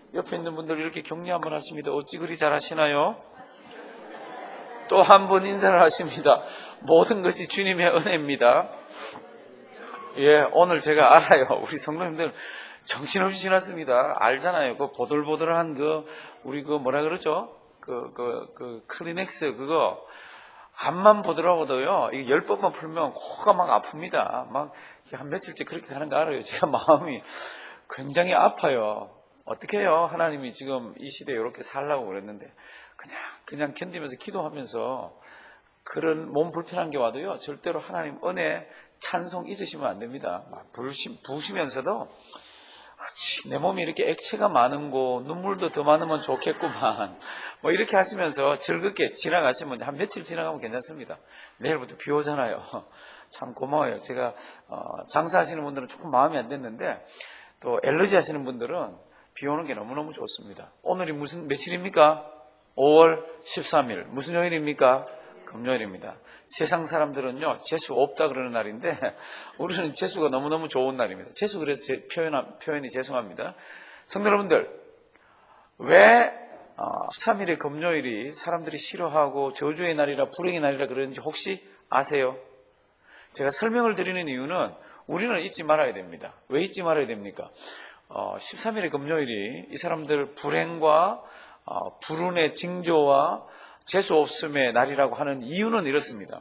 옆에 있는 분들 이렇게 격려 한번 하십니다. 어찌 그리 잘하시나요? 또 한 번 인사를 하십니다. 모든 것이 주님의 은혜입니다. 예, 오늘 제가 알아요. 우리 성도님들 정신없이 지났습니다. 알잖아요. 그 보들보들한 우리 뭐라 그러죠? 클리넥스 그거 앞만 보더라고도요, 이게 10번만 풀면 코가 막 아픕니다. 막 한 며칠째 그렇게 하는 거 알아요. 제가 마음이 굉장히 아파요. 어떻게 해요? 하나님이 지금 이 시대에 이렇게 살라고 그랬는데 그냥 견디면서 기도하면서 그런 몸 불편한 게 와도요, 절대로 하나님 은혜 찬송 잊으시면 안 됩니다. 막 부으시면서도 내 몸이 이렇게 액체가 많은 거 눈물도 더 많으면 좋겠구만 뭐 이렇게 하시면서 즐겁게 지나가시면 한 며칠 지나가면 괜찮습니다. 내일부터 비 오잖아요. 참 고마워요. 제가 장사하시는 분들은 조금 마음이 안 됐는데 또 엘러지 하시는 분들은 비 오는 게 너무너무 좋습니다. 오늘이 무슨 며칠입니까? 5월 13일 무슨 요일입니까? 금요일입니다. 세상 사람들은요, 재수 없다 그러는 날인데 우리는 재수가 너무너무 좋은 날입니다. 재수 그래서 표현이 죄송합니다. 성도 여러분들, 왜 13일의 금요일이 사람들이 싫어하고 저주의 날이라 불행의 날이라 그러는지 혹시 아세요? 제가 설명을 드리는 이유는 우리는 잊지 말아야 됩니다. 왜 잊지 말아야 됩니까? 13일의 금요일이 이 사람들 불행과 불운의 징조와 재수 없음의 날이라고 하는 이유는 이렇습니다.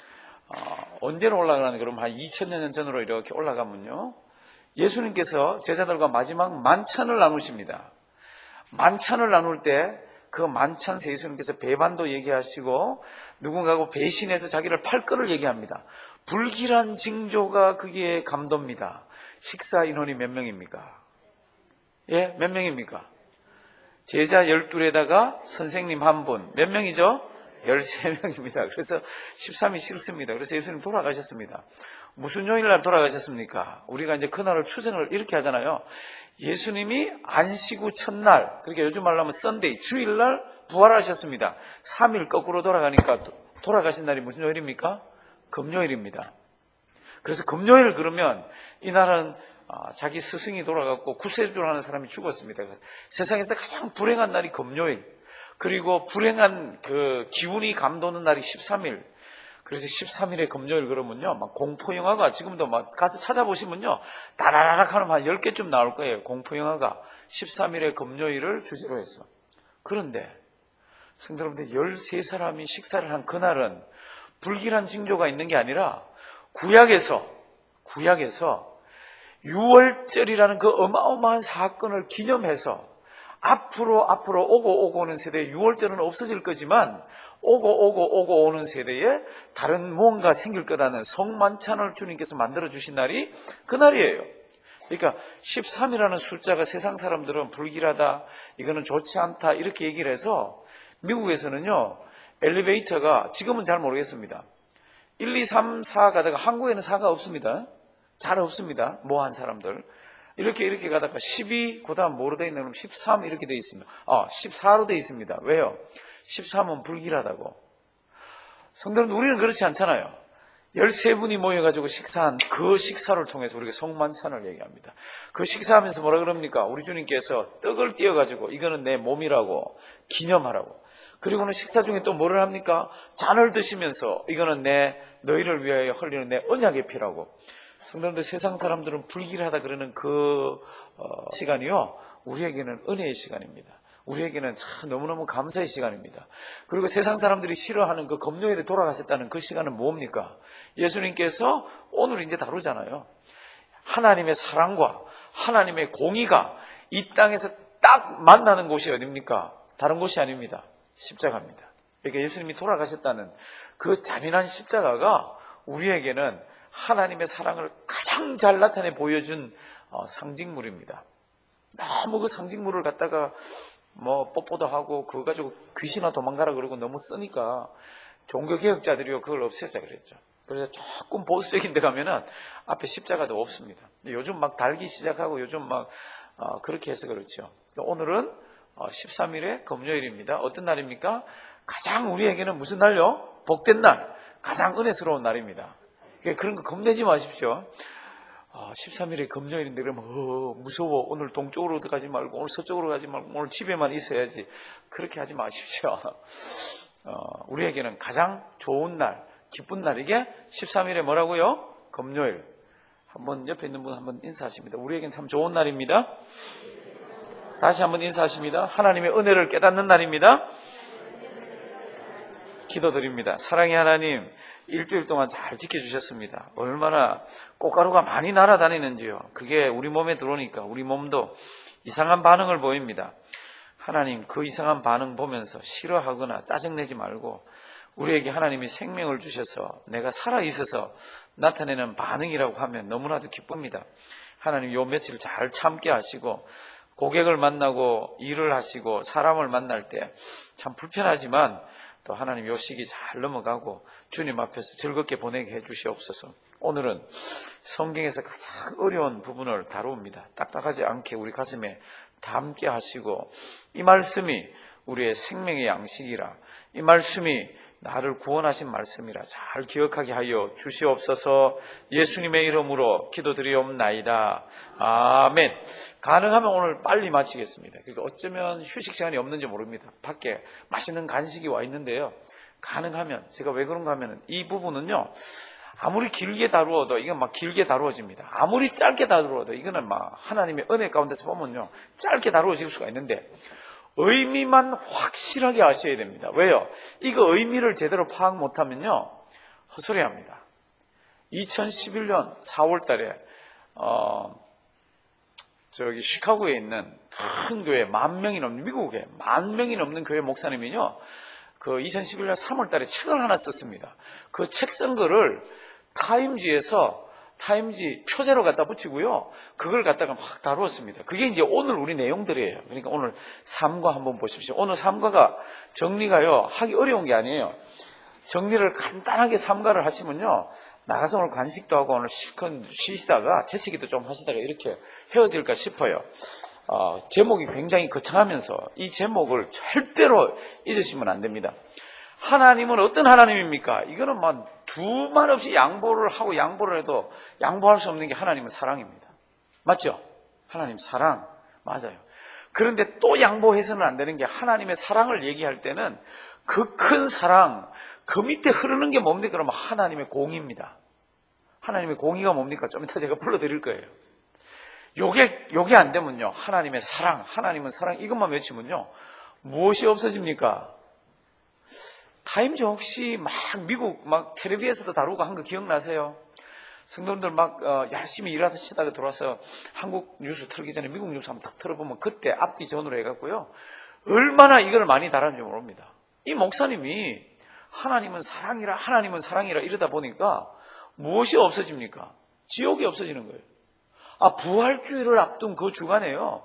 언제로 올라가나 그러면 한 2000년 전으로 이렇게 올라가면요, 예수님께서 제자들과 마지막 만찬을 나누십니다. 만찬을 나눌 때 그 만찬에서 예수님께서 배반도 얘기하시고 누군가하고 배신해서 자기를 팔 거를 얘기합니다. 불길한 징조가 그게 감도입니다. 식사 인원이 몇 명입니까? 예, 몇 명입니까? 제자 12에다가 선생님 한 분, 몇 명이죠? 13명입니다. 그래서 13이 싫습니다. 그래서 예수님 돌아가셨습니다. 무슨 요일날 돌아가셨습니까? 우리가 이제 그날을 추정을 이렇게 하잖아요. 예수님이 안식 첫날, 그러니까 요즘 말로 하면 썬데이, 주일날 부활하셨습니다. 3일 거꾸로 돌아가니까 돌아가신 날이 무슨 요일입니까? 금요일입니다. 그래서 금요일 그러면 이날은 자기 스승이 돌아갔고 구세주라는 사람이 죽었습니다. 세상에서 가장 불행한 날이 금요일, 그리고 불행한 그 기운이 감도는 날이 13일. 그래서 13일에 금요일 그러면요, 막 공포영화가 지금도 막 가서 찾아보시면요, 따라락 하면 한 10개쯤 나올 거예요. 공포영화가 13일에 금요일을 주제로 했어. 그런데 성도 여러분들, 13사람이 식사를 한 그날은 불길한 징조가 있는 게 아니라 구약에서 유월절이라는 그 어마어마한 사건을 기념해서 앞으로 오고 오는 세대에 유월절은 없어질 거지만 오고 오는 세대에 다른 무언가 생길 거라는 성만찬을 주님께서 만들어주신 날이 그날이에요. 그러니까 13이라는 숫자가 세상 사람들은 불길하다, 이거는 좋지 않다 이렇게 얘기를 해서 미국에서는요, 엘리베이터가 지금은 잘 모르겠습니다. 1, 2, 3, 4 가다가 한국에는 4가 없습니다. 잘 없습니다. 뭐한 사람들. 이렇게 가다가 12, 그 다음 뭐로 되어 있냐면 13 이렇게 되어 있습니다. 14로 되어 있습니다. 왜요? 13은 불길하다고. 성도는 우리는 그렇지 않잖아요. 13분이 모여가지고 식사한 그 식사를 통해서 우리가 성만찬을 얘기합니다. 그 식사하면서 뭐라 그럽니까? 우리 주님께서 떡을 띄어가지고 이거는 내 몸이라고 기념하라고. 그리고는 식사 중에 또 뭐를 합니까? 잔을 드시면서 이거는 너희를 위하여 흘리는 내 언약의 피라고. 성도님들, 세상 사람들은 불길하다 그러는 그 시간이요, 우리에게는 은혜의 시간입니다. 우리에게는 참 너무너무 감사의 시간입니다. 그리고 세상 사람들이 싫어하는 그 금요일에 돌아가셨다는 그 시간은 뭡니까? 예수님께서 오늘 이제 다루잖아요. 하나님의 사랑과 하나님의 공의가 이 땅에서 딱 만나는 곳이 어딥니까? 다른 곳이 아닙니다. 십자가입니다. 그러니까 예수님이 돌아가셨다는 그 잔인한 십자가가 우리에게는 하나님의 사랑을 가장 잘 나타내 보여준 상징물입니다. 너무 그 상징물을 갖다가 뽀뽀도 하고 그거 가지고 귀신아 도망가라 그러고 너무 쓰니까 종교개혁자들이요, 그걸 없애자 그랬죠. 그래서 조금 보수적인 데 가면은 앞에 십자가도 없습니다. 요즘 막 달기 시작하고 요즘 막 그렇게 해서 그렇죠. 오늘은 13일의 금요일입니다. 어떤 날입니까? 가장 우리에게는 무슨 날요? 복된 날, 가장 은혜스러운 날입니다. 그런 거 겁내지 마십시오. 13일에 금요일인데 그러면 무서워. 오늘 동쪽으로 가지 말고 오늘 서쪽으로 가지 말고 오늘 집에만 있어야지. 그렇게 하지 마십시오. 우리에게는 가장 좋은 날, 기쁜 날, 이게 13일에 뭐라고요? 금요일. 한번 옆에 있는 분 한번 인사하십니다. 우리에겐 참 좋은 날입니다. 다시 한번 인사하십니다. 하나님의 은혜를 깨닫는 날입니다. 기도드립니다. 사랑의 하나님, 일주일 동안 잘 지켜주셨습니다. 얼마나 꽃가루가 많이 날아다니는지요. 그게 우리 몸에 들어오니까 우리 몸도 이상한 반응을 보입니다. 하나님, 그 이상한 반응 보면서 싫어하거나 짜증내지 말고 우리에게 하나님이 생명을 주셔서 내가 살아있어서 나타내는 반응이라고 하면 너무나도 기쁩니다. 하나님, 요 며칠 잘 참게 하시고 고객을 만나고 일을 하시고 사람을 만날 때 참 불편하지만 또 하나님 요 시기 잘 넘어가고 주님 앞에서 즐겁게 보내게 해주시옵소서. 오늘은 성경에서 가장 어려운 부분을 다룹니다. 딱딱하지 않게 우리 가슴에 담게 하시고, 이 말씀이 우리의 생명의 양식이라, 이 말씀이 나를 구원하신 말씀이라 잘 기억하게 하여 주시옵소서. 예수님의 이름으로 기도드리옵나이다. 아멘. 가능하면 오늘 빨리 마치겠습니다. 그러니까 어쩌면 휴식 시간이 없는지 모릅니다. 밖에 맛있는 간식이 와 있는데요, 가능하면, 제가 왜 그런가 하면 이 부분은요, 아무리 길게 다루어도 이건 막 길게 다루어집니다. 아무리 짧게 다루어도 이거는 막 하나님의 은혜 가운데서 보면요, 짧게 다루어질 수가 있는데 의미만 확실하게 아셔야 됩니다. 왜요? 이거 의미를 제대로 파악 못하면요, 헛소리합니다. 2011년 4월 달에 시카고에 있는 큰 교회, 10,000명이 넘는, 미국에 10,000명이 넘는 교회 목사님이요, 그 2011년 3월 달에 책을 하나 썼습니다. 그 책 쓴 거를 타임지 표제로 갖다 붙이고요, 그걸 갖다가 막 다루었습니다. 그게 이제 오늘 우리 내용들이에요. 그러니까 오늘 3과 한번 보십시오. 오늘 3과가 정리가요, 하기 어려운 게 아니에요. 정리를 간단하게 3과를 하시면요, 나가서 오늘 간식도 하고 오늘 실컷 쉬시다가 재치기도 좀 하시다가 이렇게 헤어질까 싶어요. 제목이 굉장히 거창하면서 이 제목을 절대로 잊으시면 안 됩니다. 하나님은 어떤 하나님입니까? 이거는 두말 없이 양보를 하고 양보를 해도 양보할 수 없는 게 하나님은 사랑입니다. 맞죠? 하나님 사랑, 맞아요. 그런데 또 양보해서는 안 되는 게, 하나님의 사랑을 얘기할 때는 그 큰 사랑, 그 밑에 흐르는 게 뭡니까? 그러면 하나님의 공의입니다. 하나님의 공의가 뭡니까? 좀 이따 제가 불러드릴 거예요. 요게 안 되면요, 하나님의 사랑, 하나님은 사랑, 이것만 외치면요, 무엇이 없어집니까? 타임즈 혹시 미국 텔레비에서도 다루고 한 거 기억나세요? 성도님들 열심히 일하시다가 돌아서 한국 뉴스 틀기 전에 미국 뉴스 한번 딱 틀어보면 그때 앞뒤 전후로 해갖고요, 얼마나 이걸 많이 다뤘는지 모릅니다. 이 목사님이 하나님은 사랑이라 이러다 보니까 무엇이 없어집니까? 지옥이 없어지는 거예요. 부활주의를 앞둔 그 주간에요,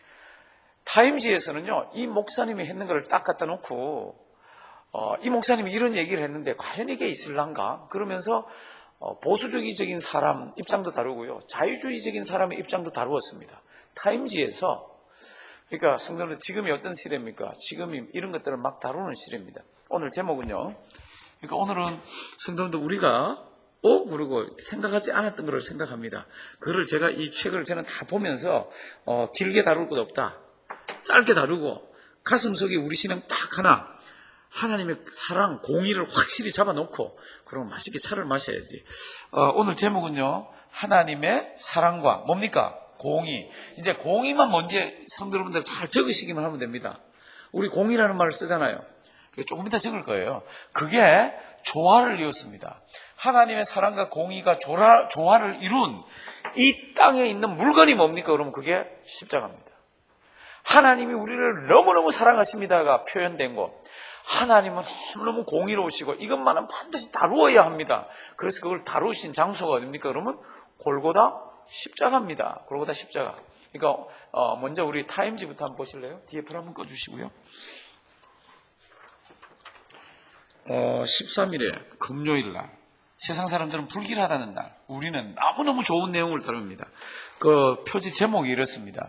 타임지에서는요, 이 목사님이 했는 걸 딱 갖다 놓고 이 목사님이 이런 얘기를 했는데 과연 이게 있을란가? 그러면서 보수주의적인 사람 입장도 다루고요, 자유주의적인 사람의 입장도 다루었습니다. 타임지에서. 그러니까 성도들, 지금이 어떤 시대입니까? 지금이 이런 것들을 막 다루는 시대입니다. 오늘 제목은요, 그러니까 오늘은 성도들 우리가 그리고 생각하지 않았던 것을 생각합니다. 그걸 제가 이 책을 저는 다 보면서 길게 다룰 것 없다, 짧게 다루고 가슴속에 우리 신앙 딱 하나, 하나님의 사랑, 공의를 확실히 잡아놓고 그러면 맛있게 차를 마셔야지. 오늘 제목은요, 하나님의 사랑과 뭡니까? 공의. 이제 공의만 먼저 성도 여러분들 잘 적으시기만 하면 됩니다. 우리 공의라는 말을 쓰잖아요. 조금 이따 적을 거예요. 그게 조화를 이뤘습니다. 하나님의 사랑과 공의가 조화를 이룬 이 땅에 있는 물건이 뭡니까? 그러면 그게 십자가입니다. 하나님이 우리를 너무너무 사랑하십니다가 표현된 것, 하나님은 너무너무 공의로우시고 이것만은 반드시 다루어야 합니다. 그래서 그걸 다루신 장소가 어딥니까? 그러면 골고다 십자가입니다. 골고다 십자가. 그러니까 먼저 우리 타임지부터 한번 보실래요? 뒤에 불 한번 꺼주시고요. 13일에 금요일 날, 세상 사람들은 불길하다는 날, 우리는 너무너무 좋은 내용을 다룹니다. 그 표지 제목이 이렇습니다.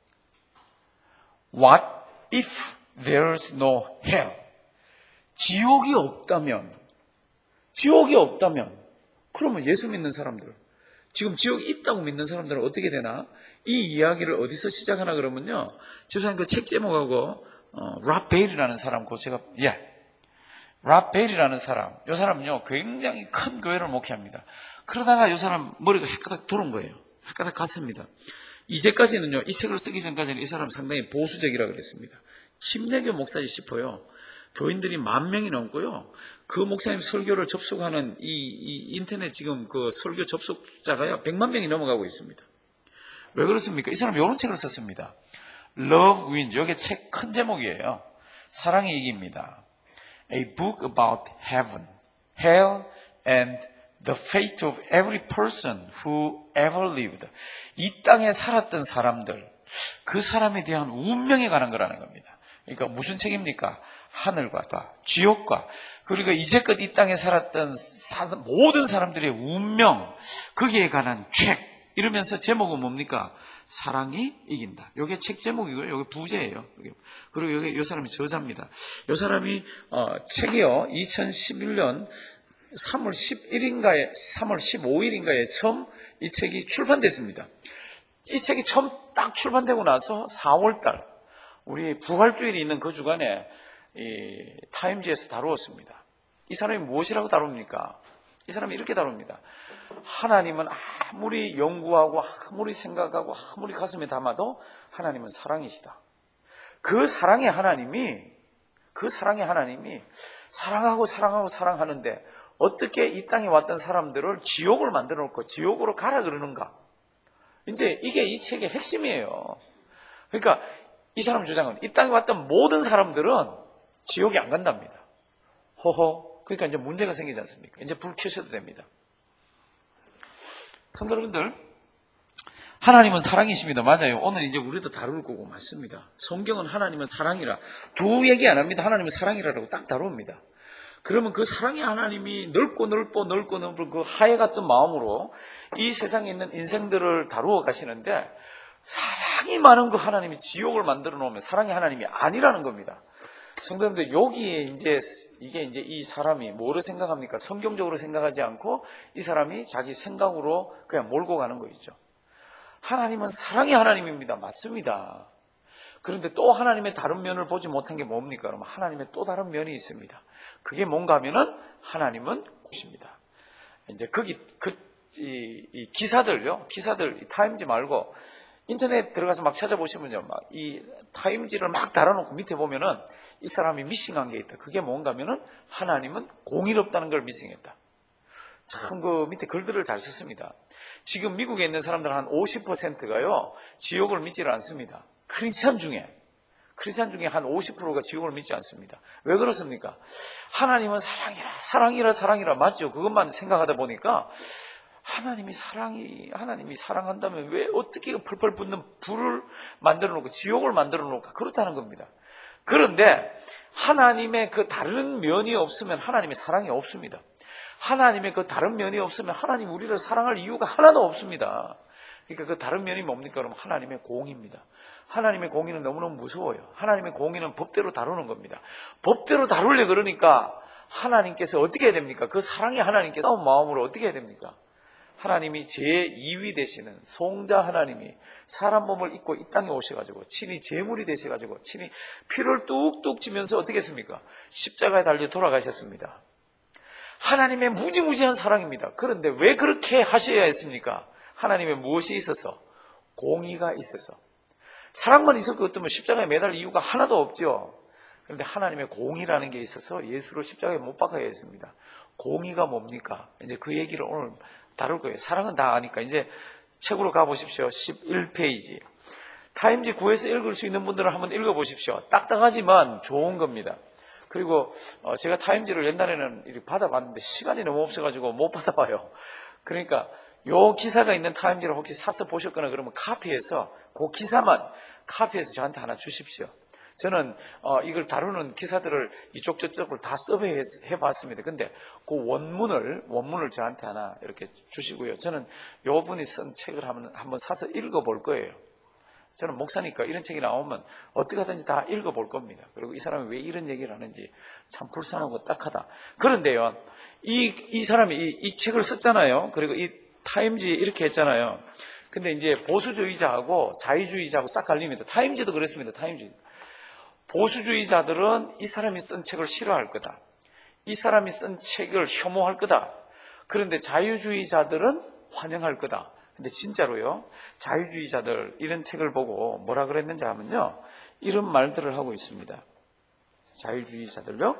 What if there's no hell? 지옥이 없다면, 그러면 예수 믿는 사람들, 지금 지옥이 있다고 믿는 사람들은 어떻게 되나? 이 이야기를 어디서 시작하나 그러면요. 집사님 그 책 제목하고 랍 베일이라는 사람, 랍 베일이라는 사람, 이 사람은요 굉장히 큰 교회를 목회합니다. 그러다가 이 사람 머리가 헷가닥 돌은 거예요. 헷가닥 갔습니다. 이제까지는요, 이 책을 쓰기 전까지는 이 사람 상당히 보수적이라 그랬습니다. 침례교 목사지 싶어요. 교인들이 10,000명이 넘고요. 그 목사님 설교를 접속하는 이 인터넷 지금 그 설교 접속자가요 100만 명이 넘어가고 있습니다. 왜 그렇습니까? 이 사람이 이런 책을 썼습니다. Love Wins. 이게 책 큰 제목이에요. 사랑이 이깁니다. A book about heaven, hell, and the fate of every person who ever lived. 이 땅에 살았던 사람들, 그 사람에 대한 운명에 관한 거라는 겁니다. 그러니까 무슨 책입니까? 하늘과 지옥과, 그리고 이제껏 이 땅에 살았던 모든 사람들의 운명, 거기에 관한 책. 이러면서 제목은 뭡니까? 사랑이 이긴다. 이게 책 제목이고요. 이게 부제예요. 그리고 여기 이 사람이 저자입니다. 이 사람이 책이요 2011년 3월 15일인가에 처음 이 책이 출판됐습니다. 이 책이 처음 딱 출판되고 나서 4월달 우리 부활주일이 있는 그 주간에 이 타임지에서 다루었습니다. 이 사람이 무엇이라고 다룹니까? 이 사람이 이렇게 다룹니다. 하나님은 아무리 연구하고 아무리 생각하고 아무리 가슴에 담아도 하나님은 사랑이시다. 그 사랑의 하나님이 사랑하고 사랑하는데 어떻게 이 땅에 왔던 사람들을 지옥을 만들어 놓고 지옥으로 가라 그러는가? 이제 이게 이 책의 핵심이에요. 그러니까 이 사람 주장은 이 땅에 왔던 모든 사람들은 지옥에 안 간답니다. 그러니까 이제 문제가 생기지 않습니까? 이제 불 켜셔도 됩니다. 성도 여러분들, 하나님은 사랑이십니다. 맞아요. 오늘 이제 우리도 다룰 거고 맞습니다. 성경은 하나님은 사랑이라 두 얘기 안 합니다. 하나님은 사랑이라고 딱 다룹니다. 그러면 그 사랑의 하나님이 넓고 그 하해 같은 마음으로 이 세상에 있는 인생들을 다루어 가시는데 사랑이 많은 그 하나님이 지옥을 만들어 놓으면 사랑의 하나님이 아니라는 겁니다. 성도님들, 여기에 이게 이제 이 사람이 뭐를 생각합니까? 성경적으로 생각하지 않고 이 사람이 자기 생각으로 그냥 몰고 가는 거있죠. 하나님은 사랑의 하나님입니다. 맞습니다. 그런데 또 하나님의 다른 면을 보지 못한 게 뭡니까? 그러면 하나님의 또 다른 면이 있습니다. 그게 뭔가 하면은 하나님은 꽃입니다. 이제 이 기사들, 타임지 말고 인터넷 들어가서 막 찾아보시면요, 막 이 타임지를 막 달아놓고 밑에 보면은 이 사람이 미싱한 게 있다. 그게 뭔가 하면은 하나님은 공의롭다는 걸 미싱했다. 참 그 밑에 글들을 잘 썼습니다. 지금 미국에 있는 사람들 한 50%가요 지옥을 믿지를 않습니다. 크리스찬 중에 한 50%가 지옥을 믿지 않습니다. 왜 그렇습니까? 하나님은 사랑이라 맞죠. 그것만 생각하다 보니까 하나님이 사랑한다면 왜 어떻게 펄펄 붙는 불을 만들어 놓고 지옥을 만들어 놓을까? 그렇다는 겁니다. 그런데 하나님의 그 다른 면이 없으면 하나님의 사랑이 없습니다. 하나님의 그 다른 면이 없으면 하나님 우리를 사랑할 이유가 하나도 없습니다. 그러니까 그 다른 면이 뭡니까? 그럼 하나님의 공의입니다. 하나님의 공의는 너무너무 무서워요. 하나님의 공의는 법대로 다루는 겁니다. 법대로 다루려 그러니까 하나님께서 어떻게 해야 됩니까? 그 사랑의 하나님께서 싸운 마음으로 어떻게 해야 됩니까? 하나님이 제2위 되시는 성자 하나님이 사람 몸을 입고 이 땅에 오셔가지고 친히 제물이 되셔가지고 친히 피를 뚝뚝 지면서 어떻게 했습니까? 십자가에 달려 돌아가셨습니다. 하나님의 무지무지한 사랑입니다. 그런데 왜 그렇게 하셔야 했습니까? 하나님의 무엇이 있어서? 공의가 있어서. 사랑만 있을 것 같으면 십자가에 매달 이유가 하나도 없죠. 그런데 하나님의 공의라는 게 있어서 예수를 십자가에 못 박아야 했습니다. 공의가 뭡니까? 이제 그 얘기를 오늘 다룰 거예요. 사랑은 다 아니까. 이제 책으로 가보십시오. 11페이지. 타임지 구해서 읽을 수 있는 분들은 한번 읽어보십시오. 딱딱하지만 좋은 겁니다. 그리고 제가 타임지를 옛날에는 이렇게 받아봤는데 시간이 너무 없어가지고 못 받아봐요. 그러니까 요 기사가 있는 타임지를 혹시 사서 보셨거나 그러면 카피해서 그 기사만 카피해서 저한테 하나 주십시오. 저는 이걸 다루는 기사들을 이쪽 저쪽을 다 서베이해봤습니다. 근데 그 원문을 저한테 하나 이렇게 주시고요. 저는 요 분이 쓴 책을 한번 사서 읽어볼 거예요. 저는 목사니까 이런 책이 나오면 어떻게 하든지 다 읽어볼 겁니다. 그리고 이 사람이 왜 이런 얘기를 하는지 참 불쌍하고 딱하다. 그런데요, 이 사람이 이 책을 썼잖아요. 그리고 이 타임지 이렇게 했잖아요. 근데 이제 보수주의자하고 자유주의자하고 싹 갈립니다. 타임지도 그랬습니다. 타임지. 보수주의자들은 이 사람이 쓴 책을 싫어할 거다. 이 사람이 쓴 책을 혐오할 거다. 그런데 자유주의자들은 환영할 거다. 근데 진짜로요, 자유주의자들 이런 책을 보고 뭐라 그랬는지 하면요, 이런 말들을 하고 있습니다. 자유주의자들요,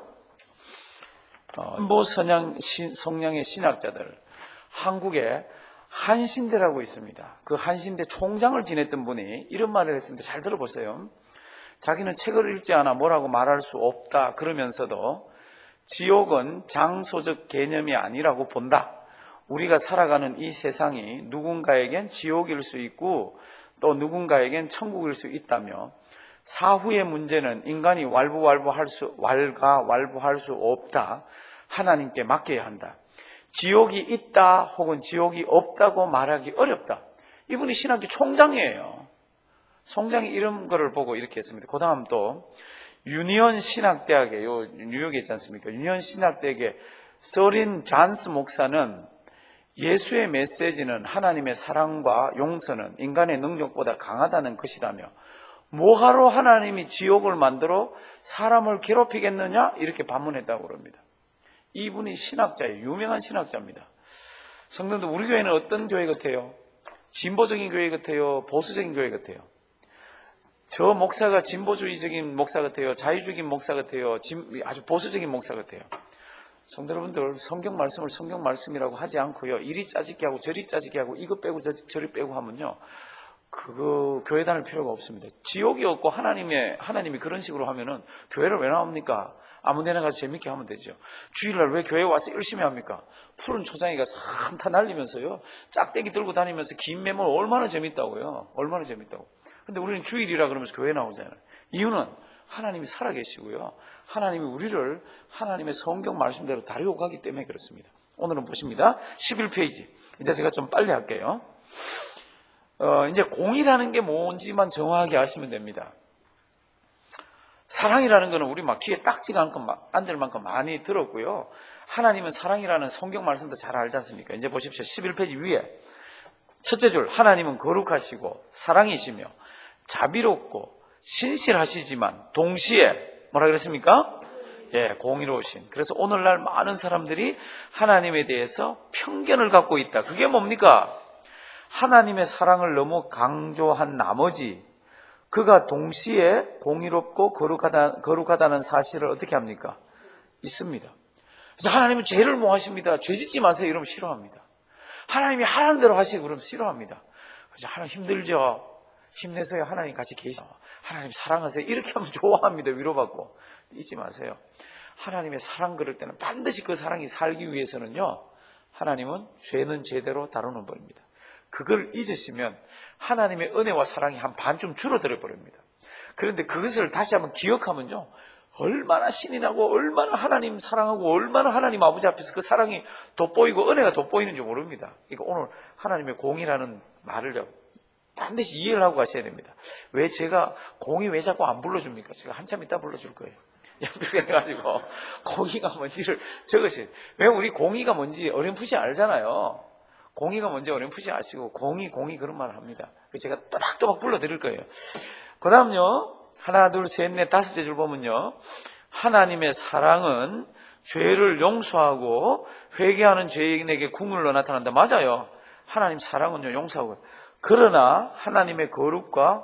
성향의 신학자들, 한국에 한신대라고 있습니다. 그 한신대 총장을 지냈던 분이 이런 말을 했습니다. 잘 들어보세요. 자기는 책을 읽지 않아 뭐라고 말할 수 없다 그러면서도 지옥은 장소적 개념이 아니라고 본다. 우리가 살아가는 이 세상이 누군가에겐 지옥일 수 있고 또 누군가에겐 천국일 수 있다며, 사후의 문제는 인간이 왈가왈부할 수 없다. 하나님께 맡겨야 한다. 지옥이 있다 혹은 지옥이 없다고 말하기 어렵다. 이분이 신학교 총장이에요. 총장이 이런 거를 보고 이렇게 했습니다. 그 다음 또 유니온 신학대학에, 요 뉴욕에 있지 않습니까? 유니온 신학대학의 서린 잔스 목사는 예수의 메시지는 하나님의 사랑과 용서는 인간의 능력보다 강하다는 것이라며, 뭐하러 하나님이 지옥을 만들어 사람을 괴롭히겠느냐 이렇게 반문했다고 그럽니다. 이분이 신학자예요. 유명한 신학자입니다. 성도들, 우리 교회는 어떤 교회 같아요? 진보적인 교회 같아요? 보수적인 교회 같아요? 저 목사가 진보주의적인 목사 같아요? 자유주의적인 목사 같아요? 아주 보수적인 목사 같아요? 성도 여러분들, 성경 말씀을 성경 말씀이라고 하지 않고요, 이리 짜집게 하고 저리 짜집게 하고 이거 빼고 저리 빼고 하면요, 그거 교회 다닐 필요가 없습니다. 지옥이 없고 하나님이 그런 식으로 하면은 교회를 왜 나옵니까? 아무 데나 가서 재밌게 하면 되죠. 주일날 왜 교회 와서 열심히 합니까? 푸른 초장이가 산타 날리면서요, 짝대기 들고 다니면서 긴 매몰 얼마나 재밌다고요. 얼마나 재밌다고. 근데 우리는 주일이라 그러면서 교회 나오잖아요. 이유는 하나님이 살아계시고요, 하나님이 우리를 하나님의 성경 말씀대로 다루고 가기 때문에 그렇습니다. 오늘은 보십니다. 11페이지. 이제 제가 좀 빨리 할게요. 이제 공이라는 게 뭔지만 정확하게 아시면 됩니다. 사랑이라는 것은 우리 막 귀에 딱지가 앉을 만큼 많이 들었고요. 하나님은 사랑이라는 성경 말씀도 잘 알지 않습니까? 이제 보십시오. 11페이지 위에 첫째 줄, 하나님은 거룩하시고 사랑이시며 자비롭고 신실하시지만 동시에 뭐라 그랬습니까? 예, 공의로우신. 그래서 오늘날 많은 사람들이 하나님에 대해서 편견을 갖고 있다. 그게 뭡니까? 하나님의 사랑을 너무 강조한 나머지 그가 동시에 공의롭고 거룩하다는 사실을 어떻게 합니까? 있습니다. 그래서 하나님은 죄를 뭐 하십니다. 죄 짓지 마세요 이러면 싫어합니다. 하나님이 하라는 대로 하시고 그러면 싫어합니다. 그래서 하나님 힘들죠. 힘내세요. 하나님 같이 계시죠. 하나님 사랑하세요. 이렇게 하면 좋아합니다. 위로받고. 잊지 마세요. 하나님의 사랑 그럴 때는 반드시 그 사랑이 살기 위해서는요, 하나님은 죄는 죄대로 다루는 법입니다. 그걸 잊으시면 하나님의 은혜와 사랑이 한 반쯤 줄어들어 버립니다. 그런데 그것을 다시 한번 기억하면요, 얼마나 신이 나고 얼마나 하나님 사랑하고 얼마나 하나님 아버지 앞에서 그 사랑이 돋보이고 은혜가 돋보이는지 모릅니다. 그러니까 오늘 하나님의 공이라는 말을 반드시 이해를 하고 가셔야 됩니다. 왜 제가 공이 왜 자꾸 안 불러줍니까? 제가 한참 이따 불러줄 거예요. 그렇게 해가지고 공의가 뭔지를 적으세요. 왜 우리 공의가 뭔지 어렴풋이 알잖아요. 공의가 뭔지 어렴풋이 아시고 공의 그런 말을 합니다. 제가 또박또박 불러드릴 거예요. 그 다음요, 하나 둘 셋 넷 다섯째 줄 보면요, 하나님의 사랑은 죄를 용서하고 회개하는 죄인에게 국률로 나타난다. 맞아요. 하나님 사랑은요 용서하고. 그러나 하나님의 거룩과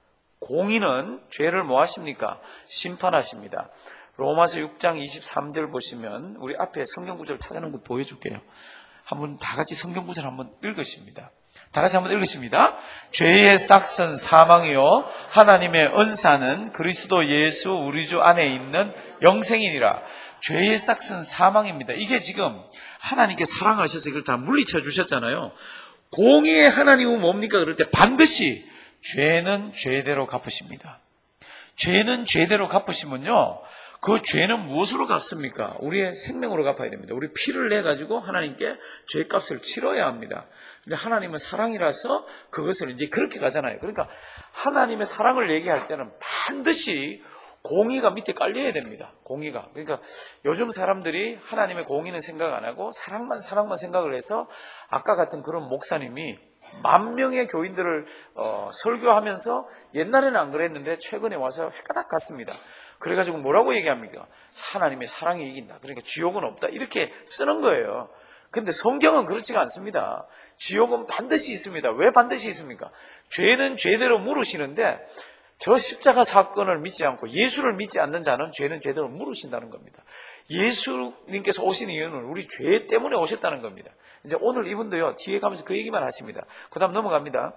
공의는 죄를 뭐 하십니까? 심판하십니다. 로마서 6장 23절 보시면 우리 앞에 성경 구절을 찾아놓은 거 보여줄게요. 한번 다 같이 성경 구절 한번 읽으십니다. 다 같이 한번 읽으십니다. 죄의 싹은 사망이요 하나님의 은사는 그리스도 예수 우리 주 안에 있는 영생이니라. 죄의 싹은 사망입니다. 이게 지금 하나님께 사랑하셔서 이걸 다 물리쳐 주셨잖아요. 공의의 하나님은 뭡니까? 그럴 때 반드시 죄는 죄대로 갚으십니다. 죄는 죄대로 갚으시면요, 그 죄는 무엇으로 갚습니까? 우리의 생명으로 갚아야 됩니다. 우리 피를 내가지고 하나님께 죄값을 치러야 합니다. 근데 하나님은 사랑이라서 그것을 이제 그렇게 가잖아요. 그러니까 하나님의 사랑을 얘기할 때는 반드시 공의가 밑에 깔려야 됩니다. 공의가. 그러니까 요즘 사람들이 하나님의 공의는 생각 안 하고 사랑만 생각을 해서 아까 같은 그런 목사님이 10,000명의 교인들을 설교하면서 옛날에는 안 그랬는데 최근에 와서 헷가닥 갔습니다. 그래가지고 뭐라고 얘기합니까? 하나님의 사랑이 이긴다. 그러니까 지옥은 없다. 이렇게 쓰는 거예요. 근데 성경은 그렇지가 않습니다. 지옥은 반드시 있습니다. 왜 반드시 있습니까? 죄는 죄대로 물으시는데 저 십자가 사건을 믿지 않고 예수를 믿지 않는 자는 죄는 죄대로 물으신다는 겁니다. 예수님께서 오신 이유는 우리 죄 때문에 오셨다는 겁니다. 이제 오늘 이분도요, 뒤에 가면서 그 얘기만 하십니다. 그 다음 넘어갑니다.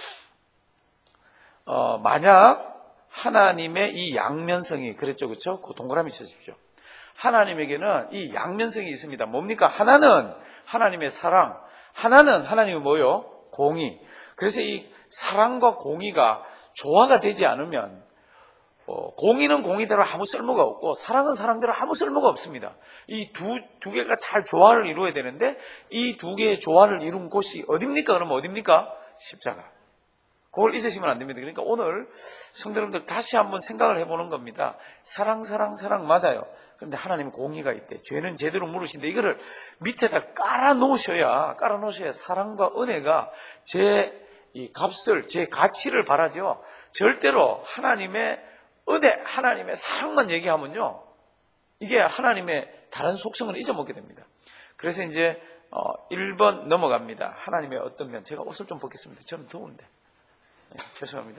만약 하나님의 이 양면성이, 그랬죠, 그렇죠? 그 동그라미 쳐주십시오. 하나님에게는 이 양면성이 있습니다. 뭡니까? 하나는 하나님의 사랑, 하나는 하나님의 뭐요? 공의. 그래서 이 사랑과 공의가 조화가 되지 않으면 공의는 공의대로 아무 쓸모가 없고 사랑은 사랑대로 아무 쓸모가 없습니다. 이 두 개가 잘 조화를 이루어야 되는데 이 두 개의 조화를 이룬 곳이 어딥니까? 그러면 어딥니까? 십자가. 그걸 잊으시면 안 됩니다. 그러니까 오늘 성도 여러분들 다시 한번 생각을 해보는 겁니다. 사랑 맞아요. 그런데 하나님은 공의가 있대. 죄는 제대로 물으신데 이거를 밑에다 깔아놓으셔야 사랑과 은혜가 이 값을, 제 가치를 바라죠. 절대로 하나님의 은혜, 하나님의 사랑만 얘기하면요, 이게 하나님의 다른 속성을 잊어먹게 됩니다. 그래서 이제 1번 넘어갑니다. 하나님의 어떤 면. 제가 옷을 좀 벗겠습니다. 저는 더운데. 네, 죄송합니다.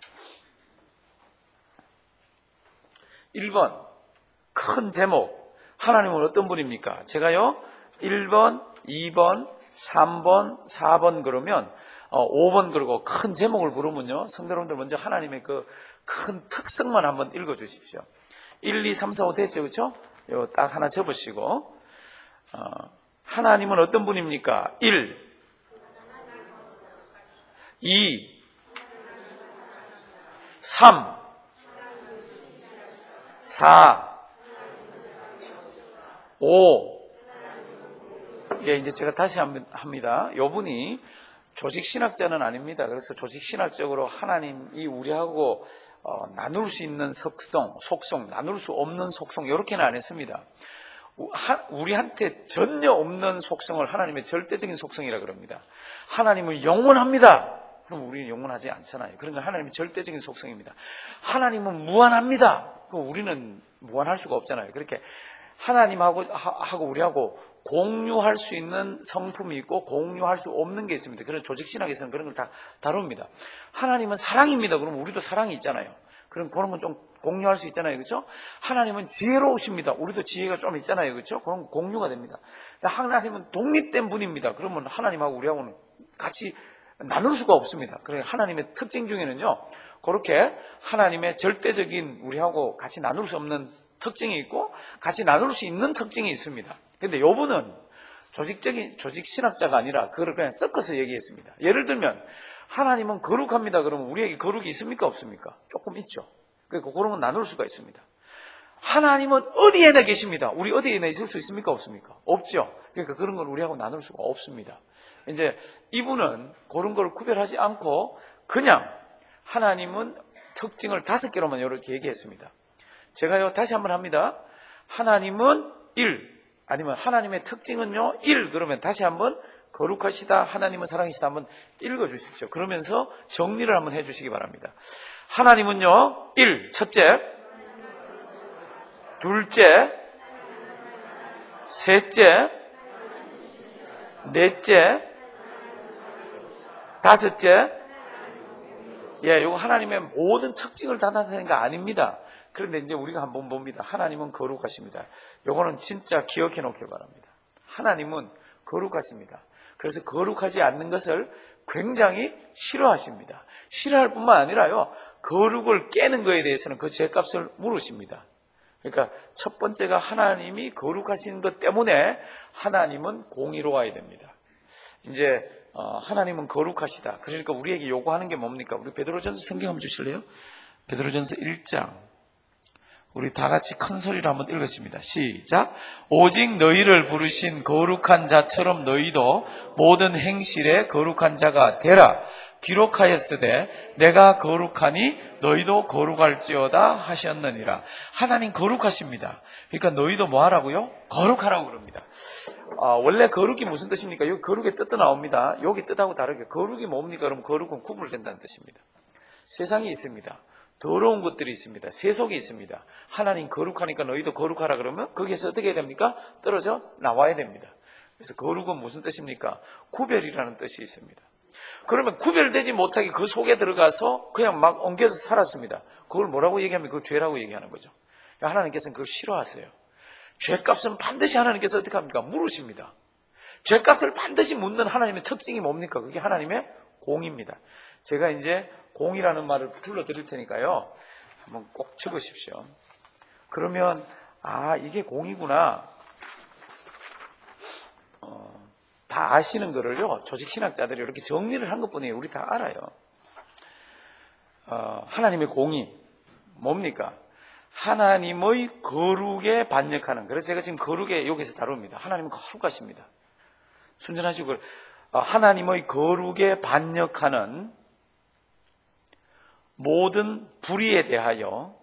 1번 큰 제목. 하나님은 어떤 분입니까? 제가요 1번, 2번, 3번, 4번 그러면 5번 그러고 큰 제목을 부르면요, 성도 여러분들 먼저 하나님의 그 큰 특성만 한번 읽어 주십시오. 1, 2, 3, 4, 5 됐죠? 그렇죠? 요 딱 하나 접으시고 하나님은 어떤 분입니까? 1, 2, 3, 4, 5. 예, 이제 제가 다시 합니다. 요분이 조직신학자는 아닙니다. 그래서 조직신학적으로 하나님이 우리하고 나눌 수 있는 속성, 나눌 수 없는 속성, 이렇게는 안 했습니다. 우리한테 전혀 없는 속성을 하나님의 절대적인 속성이라 그럽니다. 하나님은 영원합니다. 그럼 우리는 영원하지 않잖아요. 그러니까 하나님의 절대적인 속성입니다. 하나님은 무한합니다. 그럼 우리는 무한할 수가 없잖아요. 그렇게 하나님하고 우리하고 공유할 수 있는 성품이 있고 공유할 수 없는 게 있습니다. 그런 조직신학에서는 그런 걸 다 다룹니다. 하나님은 사랑입니다. 그러면 우리도 사랑이 있잖아요. 그런 건 좀 공유할 수 있잖아요. 그렇죠? 하나님은 지혜로우십니다. 우리도 지혜가 좀 있잖아요. 그렇죠? 그런 공유가 됩니다. 하나님은 독립된 분입니다. 그러면 하나님하고 우리하고는 같이 나눌 수가 없습니다. 그래서 하나님의 특징 중에는요, 그렇게 하나님의 절대적인 우리하고 같이 나눌 수 없는 특징이 있고 같이 나눌 수 있는 특징이 있습니다. 근데 요분은 조직신학자가 아니라 그걸 그냥 섞어서 얘기했습니다. 예를 들면 하나님은 거룩합니다. 그러면 우리에게 거룩이 있습니까? 없습니까? 조금 있죠. 그러니까 그런 건 나눌 수가 있습니다. 하나님은 어디에나 계십니다. 우리 어디에나 있을 수 있습니까? 없습니까? 없죠. 그러니까 그런 건 우리하고 나눌 수가 없습니다. 이제 이분은 그런 걸 구별하지 않고 그냥 하나님은 특징을 5개로만 이렇게 얘기했습니다. 제가요 다시 한번 합니다. 하나님은 1, 아니면 하나님의 특징은요 1, 그러면 다시 한번 거룩하시다, 하나님은 사랑이시다 한번 읽어주십시오. 그러면서 정리를 한번 해주시기 바랍니다. 하나님은요 1, 첫째, 둘째, 셋째, 넷째, 다섯째. 예, 이거 하나님의 모든 특징을 다 나타내는 거 아닙니다. 그런데 이제 우리가 한번 봅니다. 하나님은 거룩하십니다. 요거는 진짜 기억해 놓길 바랍니다. 하나님은 거룩하십니다. 그래서 거룩하지 않는 것을 굉장히 싫어하십니다. 싫어할 뿐만 아니라요, 거룩을 깨는 것에 대해서는 그 죄값을 물으십니다. 그러니까 첫 번째가 하나님이 거룩하신 것 때문에 하나님은 공의로워야 됩니다. 이제 하나님은 거룩하시다. 그러니까 우리에게 요구하는 게 뭡니까? 우리 베드로전서 성경 한번 주실래요? 베드로전서 1장. 우리 다 같이 큰 소리로 한번 읽었습니다. 시작. 오직 너희를 부르신 거룩한 자처럼 너희도 모든 행실에 거룩한 자가 되라. 기록하였으되 내가 거룩하니 너희도 거룩할지어다 하셨느니라. 하나님 거룩하십니다. 그러니까 너희도 뭐 하라고요? 거룩하라고 그럽니다. 원래 거룩이 무슨 뜻입니까? 여기 거룩의 뜻도 나옵니다. 여기 뜻하고 다르게 거룩이 뭡니까? 그럼 거룩은 구분된다는 뜻입니다. 세상이 있습니다. 더러운 것들이 있습니다. 세속이 있습니다. 하나님 거룩하니까 너희도 거룩하라 그러면 거기에서 어떻게 해야 됩니까? 떨어져 나와야 됩니다. 그래서 거룩은 무슨 뜻입니까? 구별이라는 뜻이 있습니다. 그러면 구별되지 못하게 그 속에 들어가서 그냥 막 엉겨서 살았습니다. 그걸 뭐라고 얘기하면 그걸 죄라고 얘기하는 거죠. 하나님께서는 그걸 싫어하세요. 죄값은 반드시 하나님께서 어떻게 합니까? 물으십니다. 죄값을 반드시 묻는 하나님의 특징이 뭡니까? 그게 하나님의 공입니다. 제가 이제 공이라는 말을 불러드릴 테니까요. 한번 꼭 적으십시오. 그러면 이게 공이구나. 다 아시는 거를요. 조직신학자들이 이렇게 정리를 한 것뿐이에요. 우리 다 알아요. 하나님의 공이 뭡니까? 하나님의 거룩에 반역하는. 그래서 제가 지금 거룩에 여기서 다룹니다. 하나님은 거룩하십니다. 순전하시고 하나님의 거룩에 반역하는 모든 불의에 대하여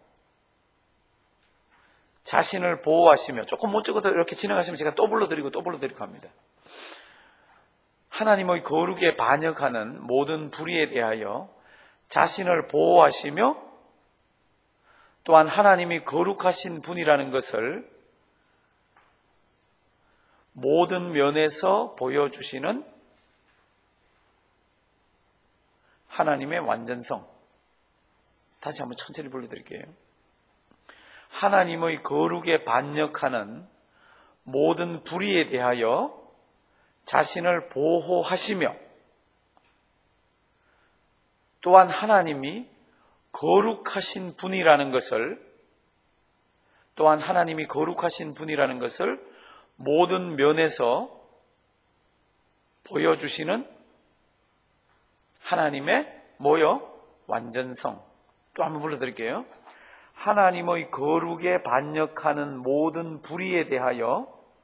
자신을 보호하시며, 조금 못 적어도 이렇게 진행하시면 제가 또 불러드리고 합니다. 하나님의 거룩에 반역하는 모든 불의에 대하여 자신을 보호하시며, 또한 하나님이 거룩하신 분이라는 것을 모든 면에서 보여주시는 하나님의 완전성. 다시 한번 천천히 불러드릴게요. 하나님의 거룩에 반역하는 모든 불의에 대하여 자신을 보호하시며, 또한 하나님이 거룩하신 분이라는 것을 모든 면에서 보여주시는 하나님의 완전성. 또 한번 불러드릴게요. 하나님의 거룩에 반역하는 모든 불의에 대하여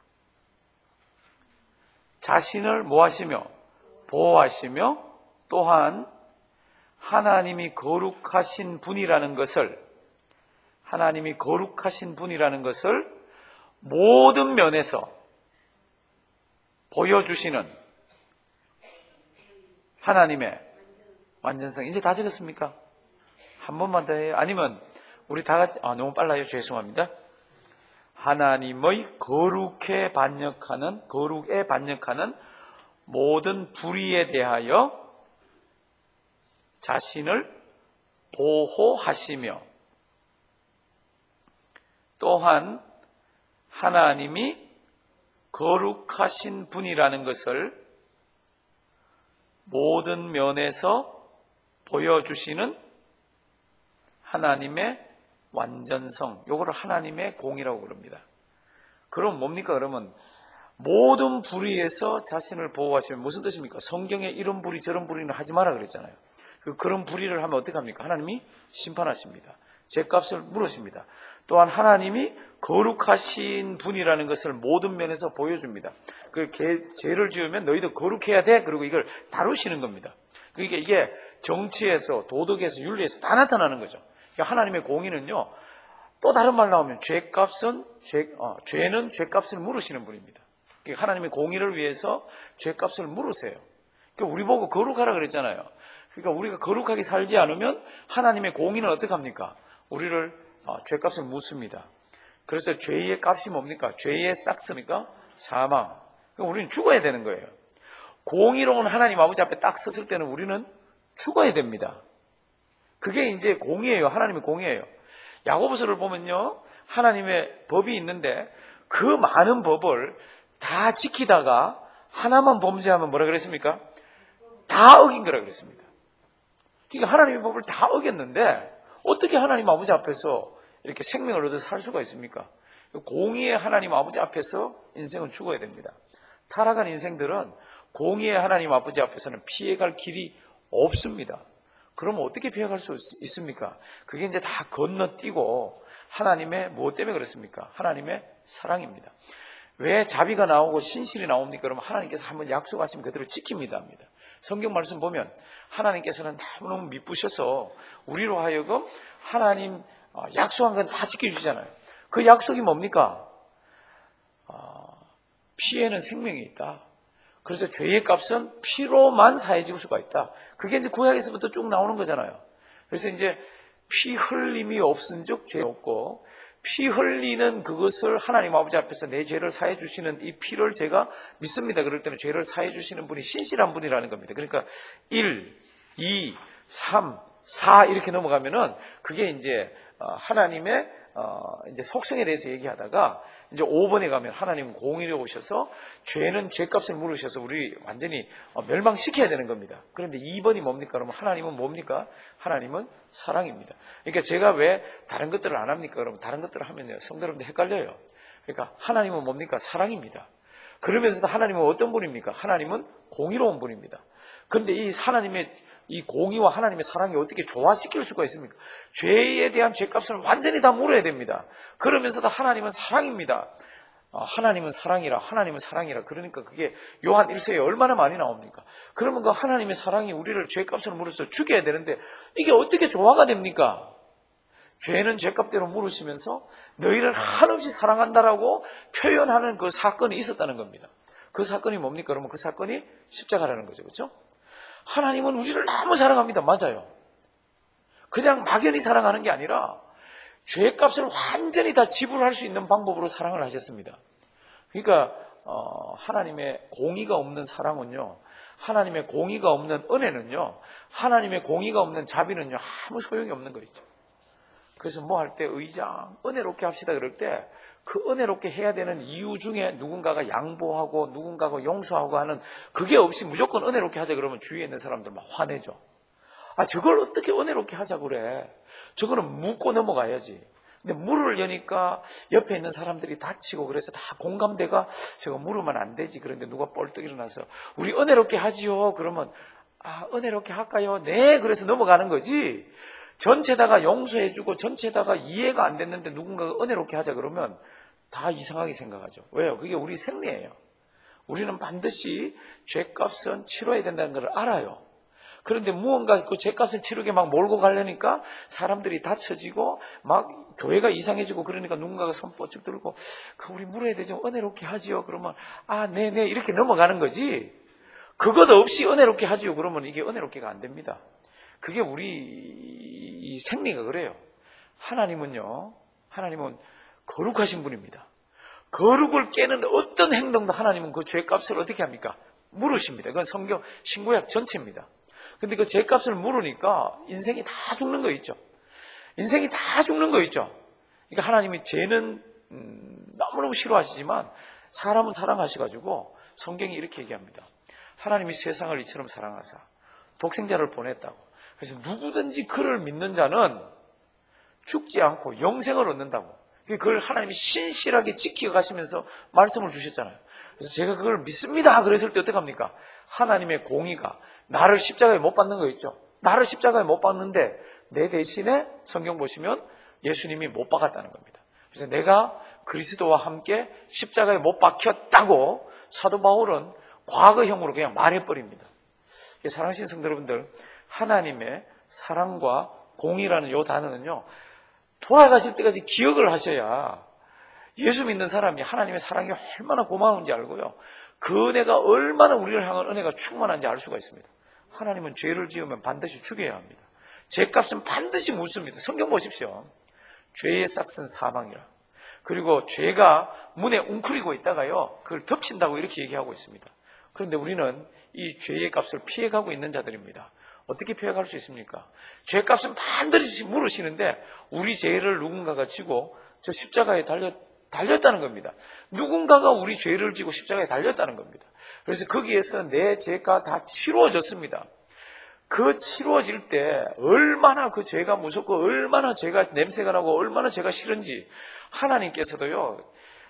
자신을 보호하시며, 또한 하나님이 거룩하신 분이라는 것을 모든 면에서 보여주시는 하나님의 완전성. 이제 다 적었습니까? 한 번만 더 해요? 아니면 우리 다 같이, 너무 빨라요. 죄송합니다. 하나님의 거룩에 반역하는 모든 불의에 대하여 자신을 보호하시며, 또한 하나님이 거룩하신 분이라는 것을 모든 면에서 보여주시는 하나님의 완전성. 요거를 하나님의 공이라고 그럽니다. 그럼 뭡니까? 그러면 모든 불의에서 자신을 보호하시면 무슨 뜻입니까? 성경에 이런 불의 저런 불의는 하지 마라 그랬잖아요. 그런 불의를 하면 어떻게 합니까? 하나님이 심판하십니다. 죄값을 물으십니다. 또한 하나님이 거룩하신 분이라는 것을 모든 면에서 보여줍니다. 죄를 지으면 너희도 거룩해야 돼. 그리고 이걸 다루시는 겁니다. 그러니까 이게 정치에서, 도덕에서, 윤리에서 다 나타나는 거죠. 그러니까 하나님의 공의는요, 또 다른 말 나오면 죄는 죄값을 물으시는 분입니다. 그러니까 하나님의 공의를 위해서 죄값을 물으세요. 그러니까 우리 보고 거룩하라 그랬잖아요. 그러니까 우리가 거룩하게 살지 않으면 하나님의 공의는 어떻게 합니까? 우리를 죄값을 묻습니다. 그래서 죄의 값이 뭡니까? 죄의 싹스니까 사망. 그러니까 우리는 죽어야 되는 거예요. 공의로운 하나님 아버지 앞에 딱 섰을 때는 우리는 죽어야 됩니다. 그게 이제 공의예요. 하나님의 공의예요. 야고보서를 보면요, 하나님의 법이 있는데 그 많은 법을 다 지키다가 하나만 범죄하면 뭐라 그랬습니까? 다 어긴 거라 그랬습니다. 그러니까 하나님의 법을 다 어겼는데 어떻게 하나님 아버지 앞에서 이렇게 생명을 얻어 살 수가 있습니까? 공의의 하나님 아버지 앞에서 인생은 죽어야 됩니다. 타락한 인생들은 공의의 하나님 아버지 앞에서는 피해갈 길이 없습니다. 그럼 어떻게 피해갈 수 있습니까? 그게 이제 다 건너뛰고 하나님의 무엇 때문에 그렇습니까? 하나님의 사랑입니다. 왜 자비가 나오고 신실이 나옵니까? 그러면 하나님께서 한번 약속하시면 그대로 지킵니다. 성경 말씀 보면 하나님께서는 너무너무 미쁘셔서 우리로 하여금 하나님 약속한 건 다 지켜주시잖아요. 그 약속이 뭡니까? 피에는 생명이 있다. 그래서 죄의 값은 피로만 사해질 수가 있다. 그게 이제 구약에서부터 쭉 나오는 거잖아요. 그래서 이제 피 흘림이 없은즉 죄 없고, 피 흘리는 그것을 하나님 아버지 앞에서 내 죄를 사해 주시는 이 피를 제가 믿습니다. 그럴 때는 죄를 사해 주시는 분이 신실한 분이라는 겁니다. 그러니까 1, 2, 3, 4 이렇게 넘어가면은 그게 이제 하나님의 이제 속성에 대해서 얘기하다가 이제 5번에 가면 하나님은 공의로 오셔서 죄는 죄값을 물으셔서 우리 완전히 멸망시켜야 되는 겁니다. 그런데 2번이 뭡니까? 그러면 하나님은 뭡니까? 하나님은 사랑입니다. 그러니까 제가 왜 다른 것들을 안 합니까? 그러면 다른 것들을 하면요, 성도님들 헷갈려요. 그러니까 하나님은 뭡니까? 사랑입니다. 그러면서도 하나님은 어떤 분입니까? 하나님은 공의로운 분입니다. 그런데 이 하나님의 이 공의와 하나님의 사랑이 어떻게 조화시킬 수가 있습니까? 죄에 대한 죄값을 완전히 다 물어야 됩니다. 그러면서도 하나님은 사랑입니다. 하나님은 사랑이라, 하나님은 사랑이라. 그러니까 그게 요한 1서에 얼마나 많이 나옵니까? 그러면 그 하나님의 사랑이 우리를 죄값을 물어서 죽여야 되는데 이게 어떻게 조화가 됩니까? 죄는 죄값대로 물으시면서 너희를 한없이 사랑한다라고 표현하는 그 사건이 있었다는 겁니다. 그 사건이 뭡니까? 그러면 그 사건이 십자가라는 거죠. 그렇죠? 하나님은 우리를 너무 사랑합니다. 맞아요. 그냥 막연히 사랑하는 게 아니라 죄값을 완전히 다 지불할 수 있는 방법으로 사랑을 하셨습니다. 그러니까 하나님의 공의가 없는 사랑은요, 하나님의 공의가 없는 은혜는요, 하나님의 공의가 없는 자비는요, 아무 소용이 없는 거 있죠. 그래서 뭐 할 때 의장 은혜롭게 합시다 그럴 때 그 은혜롭게 해야 되는 이유 중에 누군가가 양보하고 누군가가 용서하고 하는 그게 없이 무조건 은혜롭게 하자 그러면 주위에 있는 사람들 막 화내죠. 저걸 어떻게 은혜롭게 하자고 그래. 저거는 묻고 넘어가야지. 근데 물을 여니까 옆에 있는 사람들이 다치고 그래서 다 공감대가 저거 물으면 안 되지. 그런데 누가 뻘떡 일어나서 우리 은혜롭게 하지요. 그러면 은혜롭게 할까요? 네. 그래서 넘어가는 거지. 전체다가 용서해주고 전체다가 이해가 안 됐는데 누군가가 은혜롭게 하자 그러면 다 이상하게 생각하죠. 왜요? 그게 우리 생리예요. 우리는 반드시 죄값은 치러야 된다는 걸 알아요. 그런데 무언가 그 죄값을 치르게 막 몰고 가려니까 사람들이 다쳐지고 막 교회가 이상해지고 그러니까 누군가가 손 뻗쭉 들고 우리 물어야 되죠. 은혜롭게 하지요. 그러면 네네 이렇게 넘어가는 거지. 그것 없이 은혜롭게 하지요. 그러면 이게 은혜롭게가 안 됩니다. 그게 우리 생리가 그래요. 하나님은 거룩하신 분입니다. 거룩을 깨는 어떤 행동도 하나님은 그 죄값을 어떻게 합니까? 물으십니다. 그건 성경 신구약 전체입니다. 근데 그 죄값을 물으니까 인생이 다 죽는 거 있죠. 인생이 다 죽는 거 있죠. 그러니까 하나님이 죄는 너무너무 싫어하시지만 사람은 사랑하셔가지고 성경이 이렇게 얘기합니다. 하나님이 세상을 이처럼 사랑하사 독생자를 보냈다고. 그래서 누구든지 그를 믿는 자는 죽지 않고 영생을 얻는다고. 그걸 하나님이 신실하게 지켜가시면서 말씀을 주셨잖아요. 그래서 제가 그걸 믿습니다. 그랬을 때 어떡합니까? 하나님의 공의가 나를 십자가에 못 박는 거 있죠. 나를 십자가에 못 박는데 내 대신에 성경 보시면 예수님이 못 박았다는 겁니다. 그래서 내가 그리스도와 함께 십자가에 못 박혔다고 사도 바울은 과거형으로 그냥 말해버립니다. 사랑하시는 성도 여러분들, 하나님의 사랑과 공의라는 이 단어는요, 돌아가실 때까지 기억을 하셔야 예수 믿는 사람이 하나님의 사랑이 얼마나 고마운지 알고요, 그 은혜가 얼마나 우리를 향한 은혜가 충만한지 알 수가 있습니다. 하나님은 죄를 지으면 반드시 죽여야 합니다. 죄값은 반드시 묻습니다. 성경 보십시오. 죄의 싹은 사망이라. 그리고 죄가 문에 웅크리고 있다가요, 그걸 덮친다고 이렇게 얘기하고 있습니다. 그런데 우리는 이 죄의 값을 피해가고 있는 자들입니다. 어떻게 피해갈 수 있습니까? 죄값은 반드시 물으시는데 우리 죄를 누군가가 지고 저 십자가에 달렸다는 겁니다. 누군가가 우리 죄를 지고 십자가에 달렸다는 겁니다. 그래서 거기에서 내 죄가 다 치루어졌습니다. 그 치루어질 때 얼마나 그 죄가 무섭고 얼마나 죄가 냄새가 나고 얼마나 죄가 싫은지 하나님께서도요,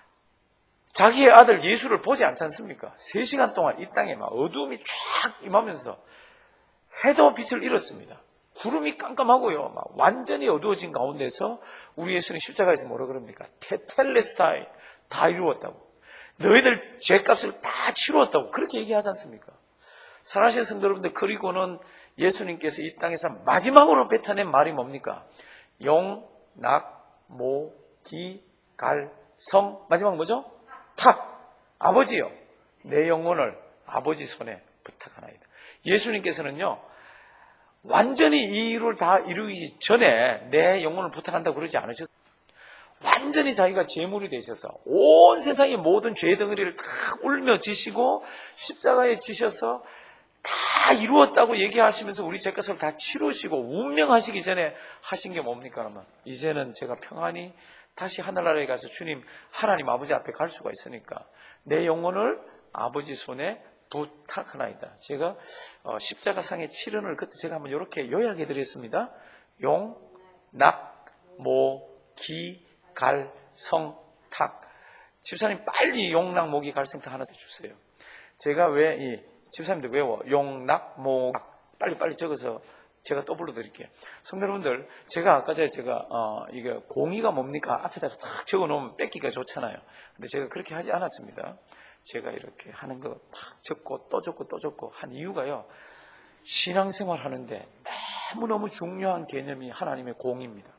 자기의 아들 예수를 보지 않지 않습니까? 3시간 동안 이 땅에 막 어두움이 쫙 임하면서 해도 빛을 잃었습니다. 구름이 깜깜하고요, 막 완전히 어두워진 가운데서 우리 예수님 십자가에서 뭐라 그럽니까? 테텔레스타이, 다 이루었다고. 너희들 죄값을 다 치루었다고 그렇게 얘기하지 않습니까? 사랑하시는 성도 여러분들, 그리고는 예수님께서 이 땅에서 마지막으로 뱉어낸 말이 뭡니까? 용, 낙, 모, 기, 갈, 성. 마지막 뭐죠? 탁. 아버지요, 내 영혼을 아버지 손에 부탁하나이다. 예수님께서는요, 완전히 이 일을 다 이루기 전에 내 영혼을 부탁한다고 그러지 않으셨어요. 완전히 자기가 제물이 되셔서 온 세상의 모든 죄 덩어리를 다 울며 지시고 십자가에 지셔서 다 이루었다고 얘기하시면서 우리 죄값을 다 치루시고 운명하시기 전에 하신 게 뭡니까? 그러면 이제는 제가 평안히 다시 하늘나라에 가서 주님 하나님 아버지 앞에 갈 수가 있으니까 내 영혼을 아버지 손에 부탁하나이다. 제가 십자가상의 치른을 그때 제가 한번 이렇게 요약해 드렸습니다. 용, 낙, 모, 기, 갈, 성, 탁. 집사님 빨리 용, 낙, 모, 기, 갈, 성, 탁 하나 주세요. 제가 왜 이 집사님들 외워 용, 낙, 모, 빨리 적어서 제가 또 불러드릴게요. 성도 여러분들, 제가 아까 전에 이게 공의가 뭡니까? 앞에다 탁 적어놓으면 뺏기가 좋잖아요. 근데 제가 그렇게 하지 않았습니다. 제가 이렇게 하는 거 탁 적고 또 적고 또 적고 한 이유가요, 신앙생활 하는데 너무너무 중요한 개념이 하나님의 공의입니다.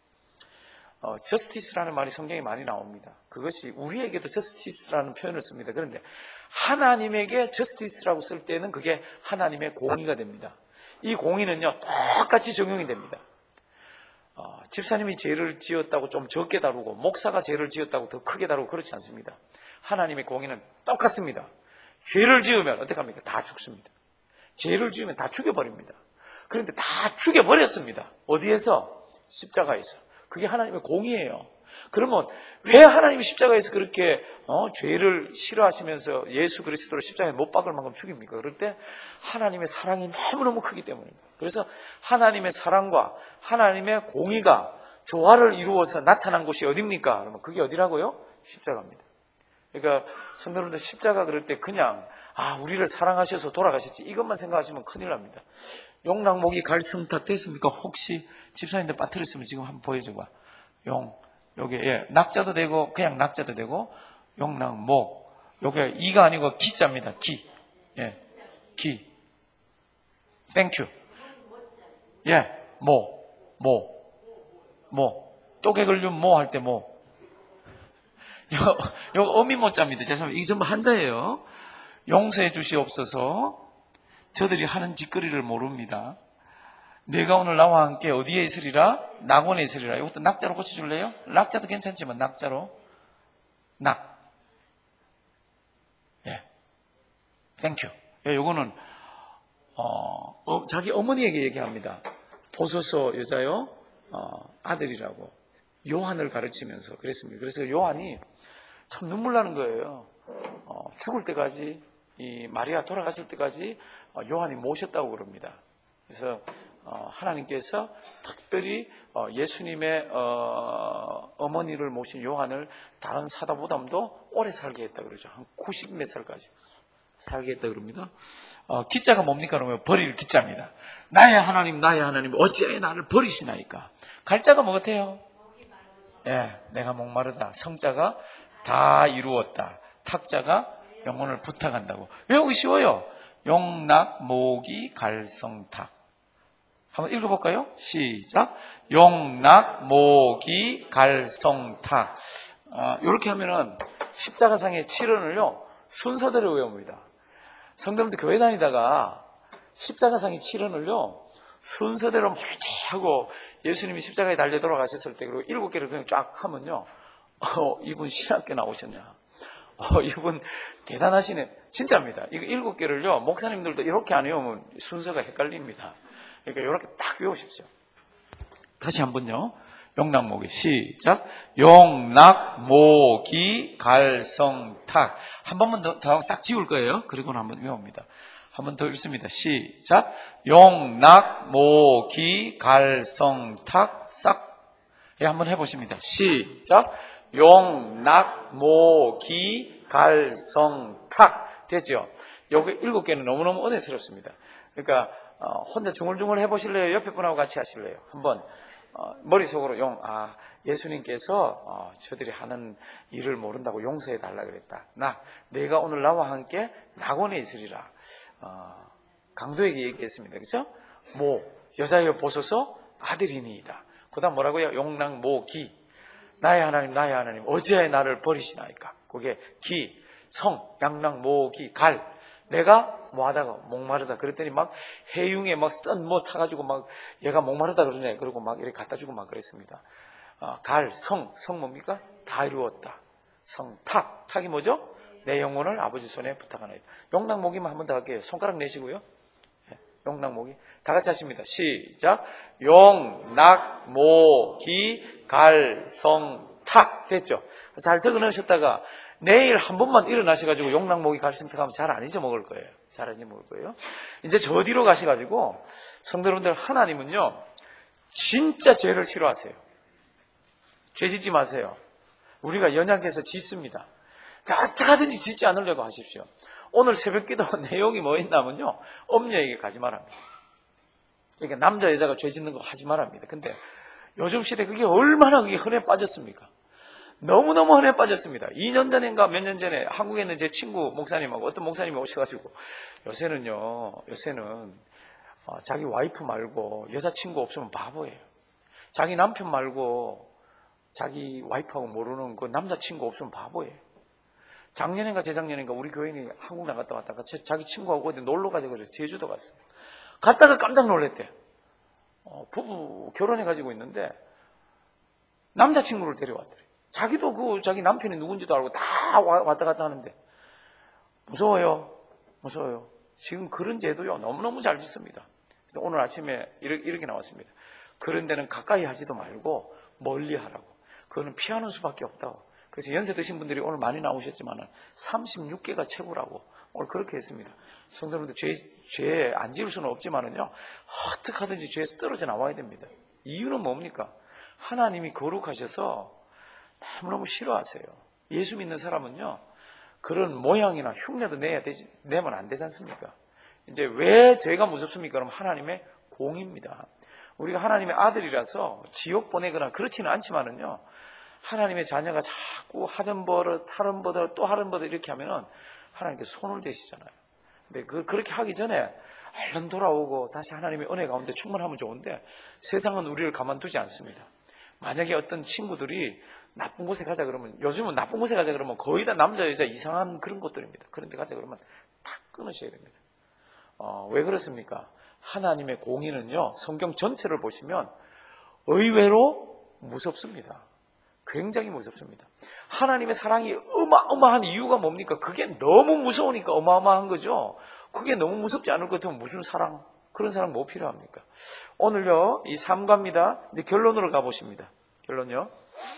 저스티스라는 말이 성경에 많이 나옵니다. 그것이 우리에게도 저스티스라는 표현을 씁니다. 그런데 하나님에게 저스티스라고 쓸 때는 그게 하나님의 공의가 됩니다. 이 공의는요, 똑같이 적용이 됩니다. 집사님이 죄를 지었다고 좀 적게 다루고 목사가 죄를 지었다고 더 크게 다루고 그렇지 않습니다. 하나님의 공의는 똑같습니다. 죄를 지으면 어떻게 합니까? 다 죽습니다. 죄를 지으면 다 죽여버립니다. 그런데 다 죽여버렸습니다. 어디에서? 십자가에서. 그게 하나님의 공의예요. 그러면 왜 하나님이 십자가에서 그렇게 죄를 싫어하시면서 예수 그리스도를 십자가에 못 박을 만큼 죽입니까? 그럴 때 하나님의 사랑이 너무너무 크기 때문입니다. 그래서 하나님의 사랑과 하나님의 공의가 조화를 이루어서 나타난 곳이 어디입니까? 그러면 그게 어디라고요? 십자가입니다. 그러니까 성도 여러분들, 십자가 그럴 때 그냥 우리를 사랑하셔서 돌아가셨지 이것만 생각하시면 큰일 납니다. 용낙목이 갈성탁 됐습니까? 혹시 집사님들 빠뜨렸으면 지금 한번 보여줘봐. 요게 낙자도 되고 그냥 낙자도 되고 용낙목, 요게 이가 아니고 기자입니다. 기. 기. 땡큐. 또개 걸리면 할 때 요 어미모자입니다. 죄송합니다. 이게 전부 한자예요. 용서해 주시옵소서. 저들이 하는 짓거리를 모릅니다. 내가 오늘 나와 함께 어디에 있으리라? 낙원에 있으리라. 이것도 낙자로 고쳐줄래요? 낙자도 괜찮지만 낙자로. 낙. 땡큐. 요거는 자기 어머니에게 얘기합니다. 보소서 여자요, 아들이라고 요한을 가르치면서 그랬습니다. 그래서 요한이 참 눈물 나는 거예요. 죽을 때까지, 이 마리아 돌아가실 때까지 요한이 모셨다고 그럽니다. 그래서 하나님께서 특별히 예수님의 어머니를 모신 요한을 다른 사도보다도 오래 살게 했다 그러죠. 한 90 몇 살까지 살게 했다 그럽니다. 기자가 뭡니까? 그러면 버릴 기자입니다. 나의 하나님 어찌하여 나를 버리시나이까. 갈자가 뭐 같아요? 내가 목마르다. 성자가 다 이루었다. 탁자가 영혼을 부탁한다고. 외우기 쉬워요. 용낙, 모기, 갈성탁. 한번 읽어볼까요? 시작. 용낙, 모기, 갈성탁. 이렇게 하면은 십자가상의 7원을요 순서대로 외웁니다. 성도님들 교회 다니다가 십자가상의 7원을요 순서대로 멀지 하고 예수님이 십자가에 달려 돌아가셨을 때 그리고 7개를 그냥 쫙 하면요, 이분 신학교 나오셨냐, 이분 대단하시네, 진짜입니다. 이거 7개를요 목사님들도 이렇게 안 외우면 순서가 헷갈립니다. 그러니까 이렇게 딱 외우십시오. 다시 한번요. 용낙모기 시작. 용낙모기 갈성탁. 한 번만 더 싹 지울 거예요. 그리고는 한번 외웁니다. 한 번 더 읽습니다. 시작. 용낙모기 갈성탁 싹. 한번 해보십니다. 시작. 용낙모기 갈성탁. 됐죠? 여기 7개는 너무너무 은혜스럽습니다. 그러니까 혼자 중얼중얼 해보실래요? 옆에 분하고 같이 하실래요? 한번 머릿속으로 예수님께서 저들이 하는 일을 모른다고 용서해 달라 그랬다. 내가 오늘 나와 함께 낙원에 있으리라. 강도에게 얘기했습니다. 그렇죠? 모, 여자여 보소서 아들이니이다. 그 다음 뭐라고요? 용랑 모, 기. 나의 하나님 어찌하여 나를 버리시나이까. 그게 기, 성, 양랑 모, 기, 갈. 내가 뭐하다가 목마르다 그랬더니 막 해융에 막 썬 뭐 타가지고 막 얘가 목마르다 그러네. 그러고 막 이렇게 갖다 주고 막 그랬습니다. 갈, 성 뭡니까? 다 이루었다. 성, 탁이 뭐죠? 내 영혼을 아버지 손에 부탁하나이다. 용랑모기만 한 번 더 할게요. 손가락 내시고요. 용랑모기. 다 같이 하십니다. 시작. 용낙모기 갈성탁 됐죠? 잘 적어 넣으셨다가 내일 한 번만 일어나셔가지고 용낙모기 갈성탁 하면 잘 안 잊어먹을 거예요. 잘 안 잊어먹을 거예요. 이제 저 뒤로 가셔가지고 성도 여러분들, 하나님은요 진짜 죄를 싫어하세요. 죄 짓지 마세요. 우리가 연약해서 짓습니다. 어떻게 하든지 짓지 않으려고 하십시오. 오늘 새벽기도 내용이 뭐였냐면요, 엄녀에게 가지 말합니다. 그러니까 남자 여자가 죄 짓는 거 하지 말합니다. 근데 요즘 시대에 그게 얼마나 그게 흔해 빠졌습니까? 너무너무 흔해 빠졌습니다. 2년 전인가 몇 년 전에 한국에 있는 제 친구 목사님하고 어떤 목사님이 오셔가지고 요새는 자기 와이프 말고 여자친구 없으면 바보예요. 자기 남편 말고 자기 와이프하고 모르는 그 남자친구 없으면 바보예요. 작년인가 재작년인가 우리 교인이 한국 나갔다 왔다가 자기 친구하고 어디 놀러 가자고 그래서 제주도 갔어요. 갔다가 깜짝 놀랐대. 부부 결혼해가지고 있는데 남자친구를 데려왔더래. 자기도 자기 남편이 누군지도 알고 다 왔다 갔다 하는데 무서워요. 지금 그런 제도요 너무너무 잘 짓습니다. 그래서 오늘 아침에 이렇게 나왔습니다. 그런 데는 가까이 하지도 말고 멀리 하라고. 그거는 피하는 수밖에 없다고. 그래서 연세 드신 분들이 오늘 많이 나오셨지만 36개가 최고라고 오늘 그렇게 했습니다. 성도님들 죄 안 지을 수는 없지만은요, 어떻게 하든지 죄에서 떨어져 나와야 됩니다. 이유는 뭡니까? 하나님이 거룩하셔서 너무너무 싫어하세요. 예수 믿는 사람은요 그런 모양이나 흉내도 내면 안 되지 않습니까? 이제 왜 죄가 무섭습니까? 그럼 하나님의 공입니다. 우리가 하나님의 아들이라서 지옥 보내거나 그렇지는 않지만은요, 하나님의 자녀가 자꾸 하던 버릇 또 하던 버릇 이렇게 하면은 하나님께서 손을 대시잖아요. 근데 그렇게 하기 전에 얼른 돌아오고 다시 하나님의 은혜 가운데 충만하면 좋은데 세상은 우리를 가만두지 않습니다. 만약에 어떤 친구들이 나쁜 곳에 가자 그러면, 요즘은 나쁜 곳에 가자 그러면 거의 다 남자 여자 이상한 그런 것들입니다. 그런 데 가자 그러면 탁 끊으셔야 됩니다. 왜 그렇습니까? 하나님의 공의는요 성경 전체를 보시면 의외로 무섭습니다. 굉장히 무섭습니다. 하나님의 사랑이 어마어마한 이유가 뭡니까? 그게 너무 무서우니까 어마어마한 거죠. 그게 너무 무섭지 않을 것 같으면 무슨 사랑, 그런 사랑 뭐 필요합니까? 오늘요 이 3과입니다. 이제 결론으로 가보십니다. 결론요.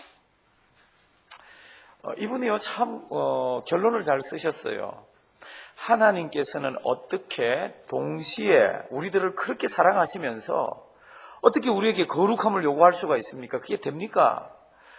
이분이요 참 결론을 잘 쓰셨어요. 하나님께서는 어떻게 동시에 우리들을 그렇게 사랑하시면서 어떻게 우리에게 거룩함을 요구할 수가 있습니까? 그게 됩니까?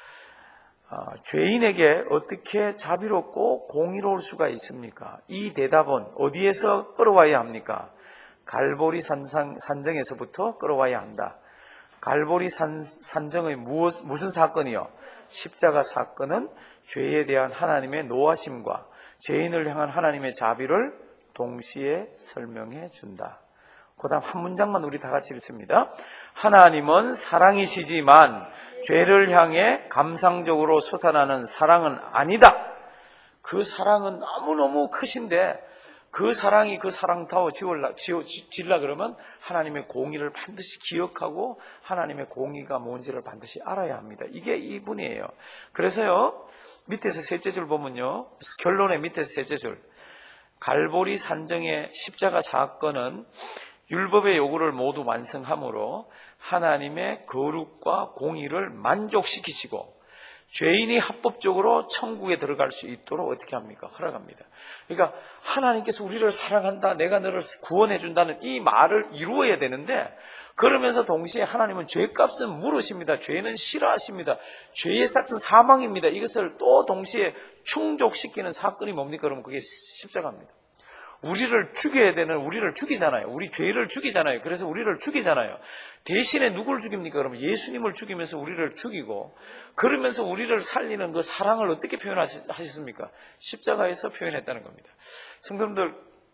죄인에게 어떻게 자비롭고 공의로울 수가 있습니까? 이 대답은 어디에서 끌어와야 합니까? 갈보리 산정에서부터 끌어와야 한다. 갈보리 산정의 무슨 사건이요? 십자가 사건은 죄에 대한 하나님의 노하심과 죄인을 향한 하나님의 자비를 동시에 설명해 준다. 그 다음 한 문장만 우리 다 같이 읽습니다. 하나님은 사랑이시지만 죄를 향해 감상적으로 솟아나는 사랑은 아니다. 그 사랑은 너무너무 크신데 그 사랑이 그 사랑타워 지으려 그러면 하나님의 공의를 반드시 기억하고 하나님의 공의가 뭔지를 반드시 알아야 합니다. 이게 이분이에요. 그래서요 밑에서 셋째 줄 보면요, 결론의 밑에서 셋째 줄, 갈보리 산정의 십자가 사건은 율법의 요구를 모두 완성함으로 하나님의 거룩과 공의를 만족시키시고 죄인이 합법적으로 천국에 들어갈 수 있도록 어떻게 합니까? 허락합니다. 그러니까 하나님께서 우리를 사랑한다, 내가 너를 구원해 준다는 이 말을 이루어야 되는데, 그러면서 동시에 하나님은 죄값은 물으십니다. 죄는 싫어하십니다. 죄의 삭은 사망입니다. 이것을 또 동시에 충족시키는 사건이 뭡니까? 그러면 그게 십자가입니다. 우리를 죽여야 되는, 우리를 죽이잖아요. 우리 죄를 죽이잖아요. 그래서 우리를 죽이잖아요. 대신에 누굴 죽입니까? 그러면 예수님을 죽이면서 우리를 죽이고, 그러면서 우리를 살리는 그 사랑을 어떻게 표현하셨습니까? 십자가에서 표현했다는 겁니다. 성도님들,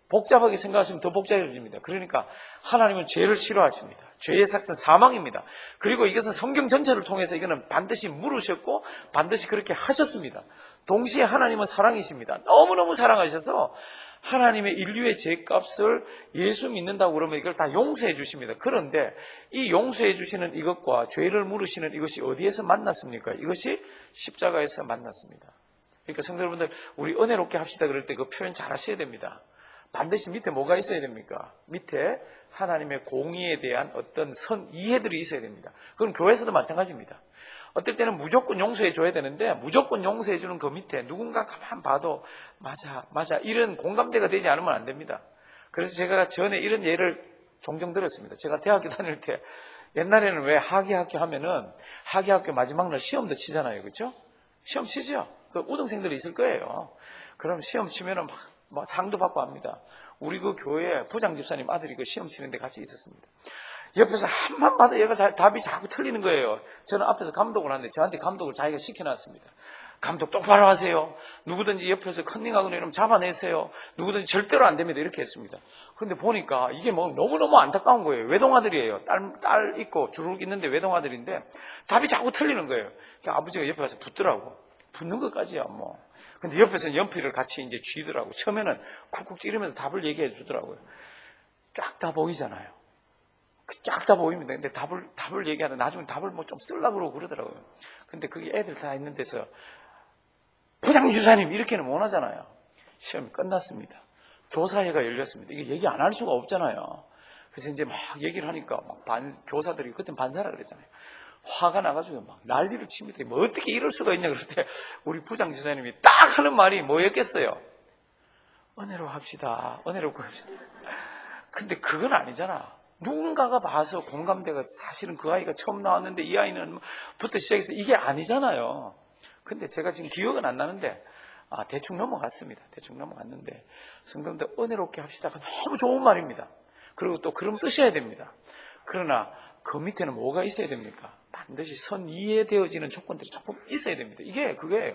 복잡하게 생각하시면 더 복잡해집니다. 그러니까 하나님은 죄를 싫어하십니다. 죄의 삭은 사망입니다. 그리고 이것은 성경 전체를 통해서 이거는 반드시 물으셨고 반드시 그렇게 하셨습니다. 동시에 하나님은 사랑이십니다. 너무너무 사랑하셔서 하나님의 인류의 죄값을 예수 믿는다고 그러면 이걸 다 용서해 주십니다. 그런데 이 용서해 주시는 이것과 죄를 물으시는 이것이 어디에서 만났습니까? 이것이 십자가에서 만났습니다. 그러니까 성도 여러분들, 우리 은혜롭게 합시다 그럴 때 그 표현 잘 하셔야 됩니다. 반드시 밑에 뭐가 있어야 됩니까? 밑에 하나님의 공의에 대한 어떤 이해들이 있어야 됩니다. 그건 교회에서도 마찬가지입니다. 어떨 때는 무조건 용서해 줘야 되는데 무조건 용서해 주는 그 밑에 누군가 가만 봐도 맞아 이런 공감대가 되지 않으면 안 됩니다. 그래서 제가 전에 이런 예를 종종 들었습니다. 제가 대학교 다닐 때 옛날에는 왜 학예학교 하면은 학예학교 마지막 날 시험도 치잖아요. 그렇죠? 시험 치죠. 그 우등생들이 있을 거예요. 그럼 시험 치면은 막 상도 받고 합니다. 우리 그 교회 부장 집사님 아들이 그 시험 치는데 같이 있었습니다. 옆에서 한번 봐도 얘가 답이 자꾸 틀리는 거예요. 저는 앞에서 감독을 하는데 저한테 감독을 자기가 시켜놨습니다. 감독 똑바로 하세요. 누구든지 옆에서 컨닝하거나 이러면 잡아내세요. 누구든지 절대로 안 됩니다. 이렇게 했습니다. 그런데 보니까 이게 뭐 너무너무 안타까운 거예요. 외동아들이에요. 딸 있고 주룩 있는데 외동아들인데 답이 자꾸 틀리는 거예요. 그러니까 아버지가 옆에 가서 붙더라고. 붙는 것까지야 뭐. 근데 옆에서 연필을 같이 이제 쥐더라고. 처음에는 쿡쿡 찌르면서 답을 얘기해 주더라고요. 쫙 다 보이잖아요. 쫙 다 보입니다. 근데 답을 얘기하다 나중에 답을 뭐 좀 쓰려고 그러고 그러더라고요. 근데 그게 애들 다 있는 데서 부장집사님 이렇게는 못 하잖아요. 시험이 끝났습니다. 교사회가 열렸습니다. 이게 얘기 안 할 수가 없잖아요. 그래서 이제 막 얘기를 하니까 막 교사들이 그땐 반사라 그랬잖아요. 화가 나가지고 막 난리를 칩니다. 뭐 어떻게 이럴 수가 있냐 그럴 때 우리 부장집사님이 딱 하는 말이 뭐였겠어요? 은혜로 합시다. 은혜롭고 합시다. 근데 그건 아니잖아. 누군가가 봐서 공감대가 사실은 그 아이가 처음 나왔는데 이 아이는 부터 시작해서 이게 아니잖아요. 근데 제가 지금 기억은 안 나는데 대충 넘어갔습니다. 대충 넘어갔는데 성도님들 은혜롭게 합시다가 너무 좋은 말입니다. 그리고 또 그럼 쓰셔야 됩니다. 그러나 그 밑에는 뭐가 있어야 됩니까? 반드시 이해되어지는 조건들이 조금 있어야 됩니다. 그게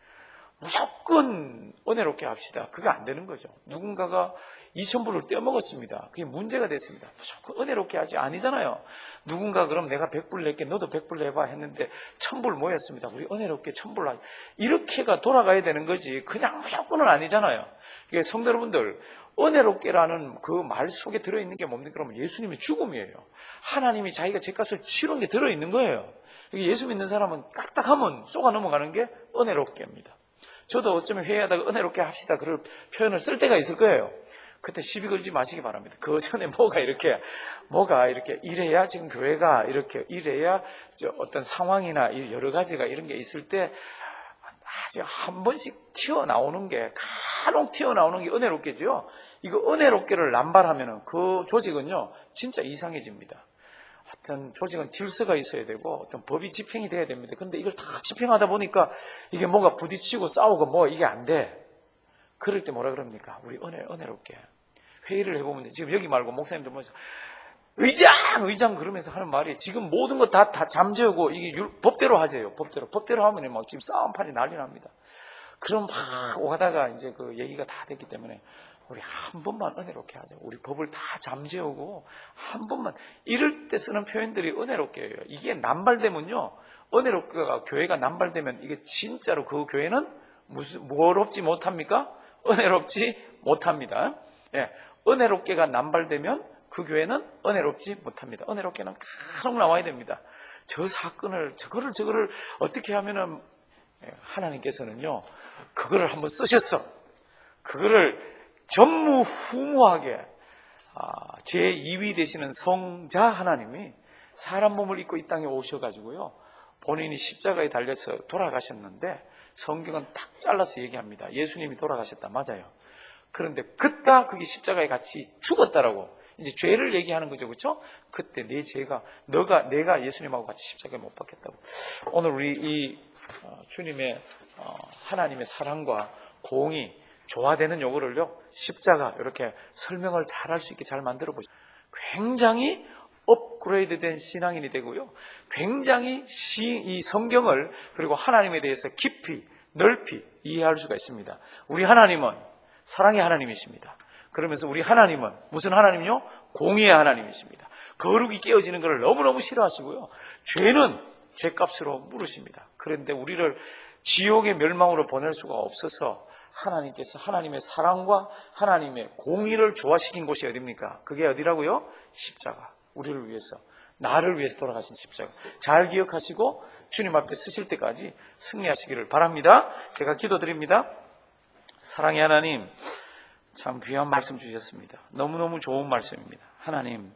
무조건 은혜롭게 합시다. 그게 안 되는 거죠. 누군가가 2,000불을 떼어먹었습니다. 그게 문제가 됐습니다. 무조건 은혜롭게 하지 아니잖아요. 누군가 그럼 내가 100불 낼게 너도 100불 내봐 했는데 1,000불 모였습니다. 우리 은혜롭게 1,000불 하자. 이렇게가 돌아가야 되는 거지 그냥 무조건은 아니잖아요. 성도 여러분들, 은혜롭게라는 그 말 속에 들어있는 게 뭡니까? 그러면 예수님의 죽음이에요. 하나님이 자기가 죄값을 치른 게 들어있는 거예요. 예수 믿는 사람은 까딱하면 쏘가 넘어가는 게 은혜롭게입니다. 저도 어쩌면 회의하다가 은혜롭게 합시다 그럴 표현을 쓸 때가 있을 거예요. 그때 시비 걸지 마시기 바랍니다. 그 전에 뭐가 이렇게 이래야 지금 교회가 이렇게 이래야 어떤 상황이나 여러 가지가 이런 게 있을 때 아주 한 번씩 튀어나오는 게 간혹 튀어나오는 게 은혜롭게죠. 이거 은혜롭게를 남발하면은 그 조직은요 진짜 이상해집니다. 어떤 조직은 질서가 있어야 되고 어떤 법이 집행이 돼야 됩니다. 근데 이걸 다 집행하다 보니까 이게 뭔가 부딪히고 싸우고 뭐 이게 안 돼. 그럴 때 뭐라 그럽니까? 우리 은혜롭게 회의를 해보면 지금 여기 말고 목사님들 보면서 의장 그러면서 하는 말이 지금 모든 거 다 잠재우고 이게 법대로 하세요. 법대로 하면 막 지금 싸움판이 난리 납니다. 그럼 막 오가다가 이제 그 얘기가 다 됐기 때문에 우리 한 번만 은혜롭게 하자. 우리 법을 다 잠재우고 한 번만. 이럴 때 쓰는 표현들이 은혜롭게 해요. 이게 남발되면요, 은혜롭게가 교회가 남발되면 이게 진짜로 그 교회는 뭐롭지 못합니까? 은혜롭지 못합니다. 예, 은혜롭게가 남발되면 그 교회는 은혜롭지 못합니다. 은혜롭게는 간혹 나와야 됩니다. 저 사건을 저거를 어떻게 하면은 하나님께서는요 그거를 한번 쓰셨어. 그거를 전무후무하게 제2위 되시는 성자 하나님이 사람 몸을 입고 이 땅에 오셔가지고요 본인이 십자가에 달려서 돌아가셨는데 성경은 딱 잘라서 얘기합니다. 예수님이 돌아가셨다. 맞아요. 그런데 그때 그게 십자가에 같이 죽었다라고 이제 죄를 얘기하는 거죠. 그렇죠? 그때 내 죄가 내가 예수님하고 같이 십자가에 못 박혔다고. 오늘 우리 이 주님의 하나님의 사랑과 공의 조화되는 요거를요 십자가 이렇게 설명을 잘 할 수 있게 잘 만들어 보시죠. 굉장히 업그레이드된 신앙인이 되고요. 굉장히 이 성경을 그리고 하나님에 대해서 깊이 넓이 이해할 수가 있습니다. 우리 하나님은 사랑의 하나님이십니다. 그러면서 우리 하나님은 무슨 하나님요? 공의의 하나님이십니다. 거룩이 깨어지는 것을 너무너무 싫어하시고요. 죄는 죄값으로 물으십니다. 그런데 우리를 지옥의 멸망으로 보낼 수가 없어서 하나님께서 하나님의 사랑과 하나님의 공의를 조화시킨 곳이 어디입니까? 그게 어디라고요? 십자가. 우리를 위해서, 나를 위해서 돌아가신 십자가. 잘 기억하시고 주님 앞에 서실 때까지 승리하시기를 바랍니다. 제가 기도드립니다. 사랑의 하나님, 참 귀한 말씀 주셨습니다. 너무너무 좋은 말씀입니다. 하나님,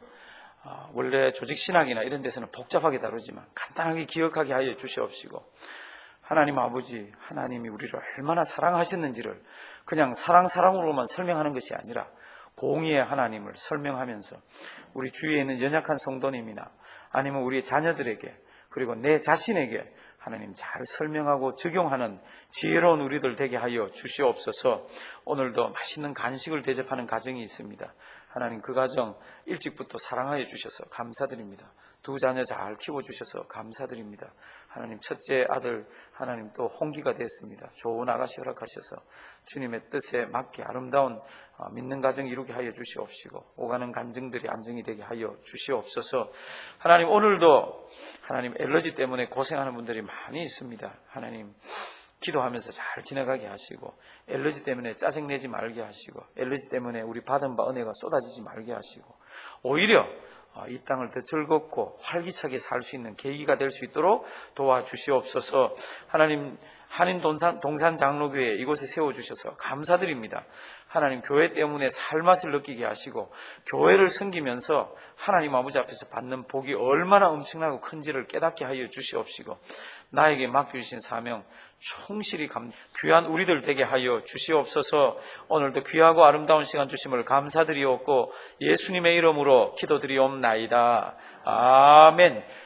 원래 조직신학이나 이런 데서는 복잡하게 다루지만 간단하게 기억하게 하여 주시옵시고, 하나님 아버지, 하나님이 우리를 얼마나 사랑하셨는지를 그냥 사랑으로만 설명하는 것이 아니라 공의의 하나님을 설명하면서 우리 주위에 있는 연약한 성도님이나 아니면 우리 자녀들에게, 그리고 내 자신에게 하나님 잘 설명하고 적용하는 지혜로운 우리들 되게 하여 주시옵소서. 오늘도 맛있는 간식을 대접하는 가정이 있습니다. 하나님, 그 가정 일찍부터 사랑하여 주셔서 감사드립니다. 두 자녀 잘 키워주셔서 감사드립니다. 하나님, 첫째 아들 하나님 또 홍기가 됐습니다. 좋은 아가씨 허락하셔서 주님의 뜻에 맞게 아름다운 믿는 가정 이루게 하여 주시옵시고, 오가는 간증들이 안정이 되게 하여 주시옵소서. 하나님, 오늘도 하나님 엘러지 때문에 고생하는 분들이 많이 있습니다. 하나님, 기도하면서 잘 지나가게 하시고, 엘러지 때문에 짜증내지 말게 하시고, 엘러지 때문에 우리 받은 바 은혜가 쏟아지지 말게 하시고, 오히려 이 땅을 더 즐겁고 활기차게 살 수 있는 계기가 될 수 있도록 도와주시옵소서. 하나님, 한인 동산 장로교회 이곳에 세워주셔서 감사드립니다. 하나님, 교회 때문에 살맛을 느끼게 하시고 교회를 섬기면서 하나님 아버지 앞에서 받는 복이 얼마나 엄청나고 큰지를 깨닫게 하여 주시옵시고, 나에게 맡겨주신 사명 충실히 귀한 우리들 되게 하여 주시옵소서. 오늘도 귀하고 아름다운 시간 주심을 감사드리옵고 예수님의 이름으로 기도드리옵나이다. 아멘.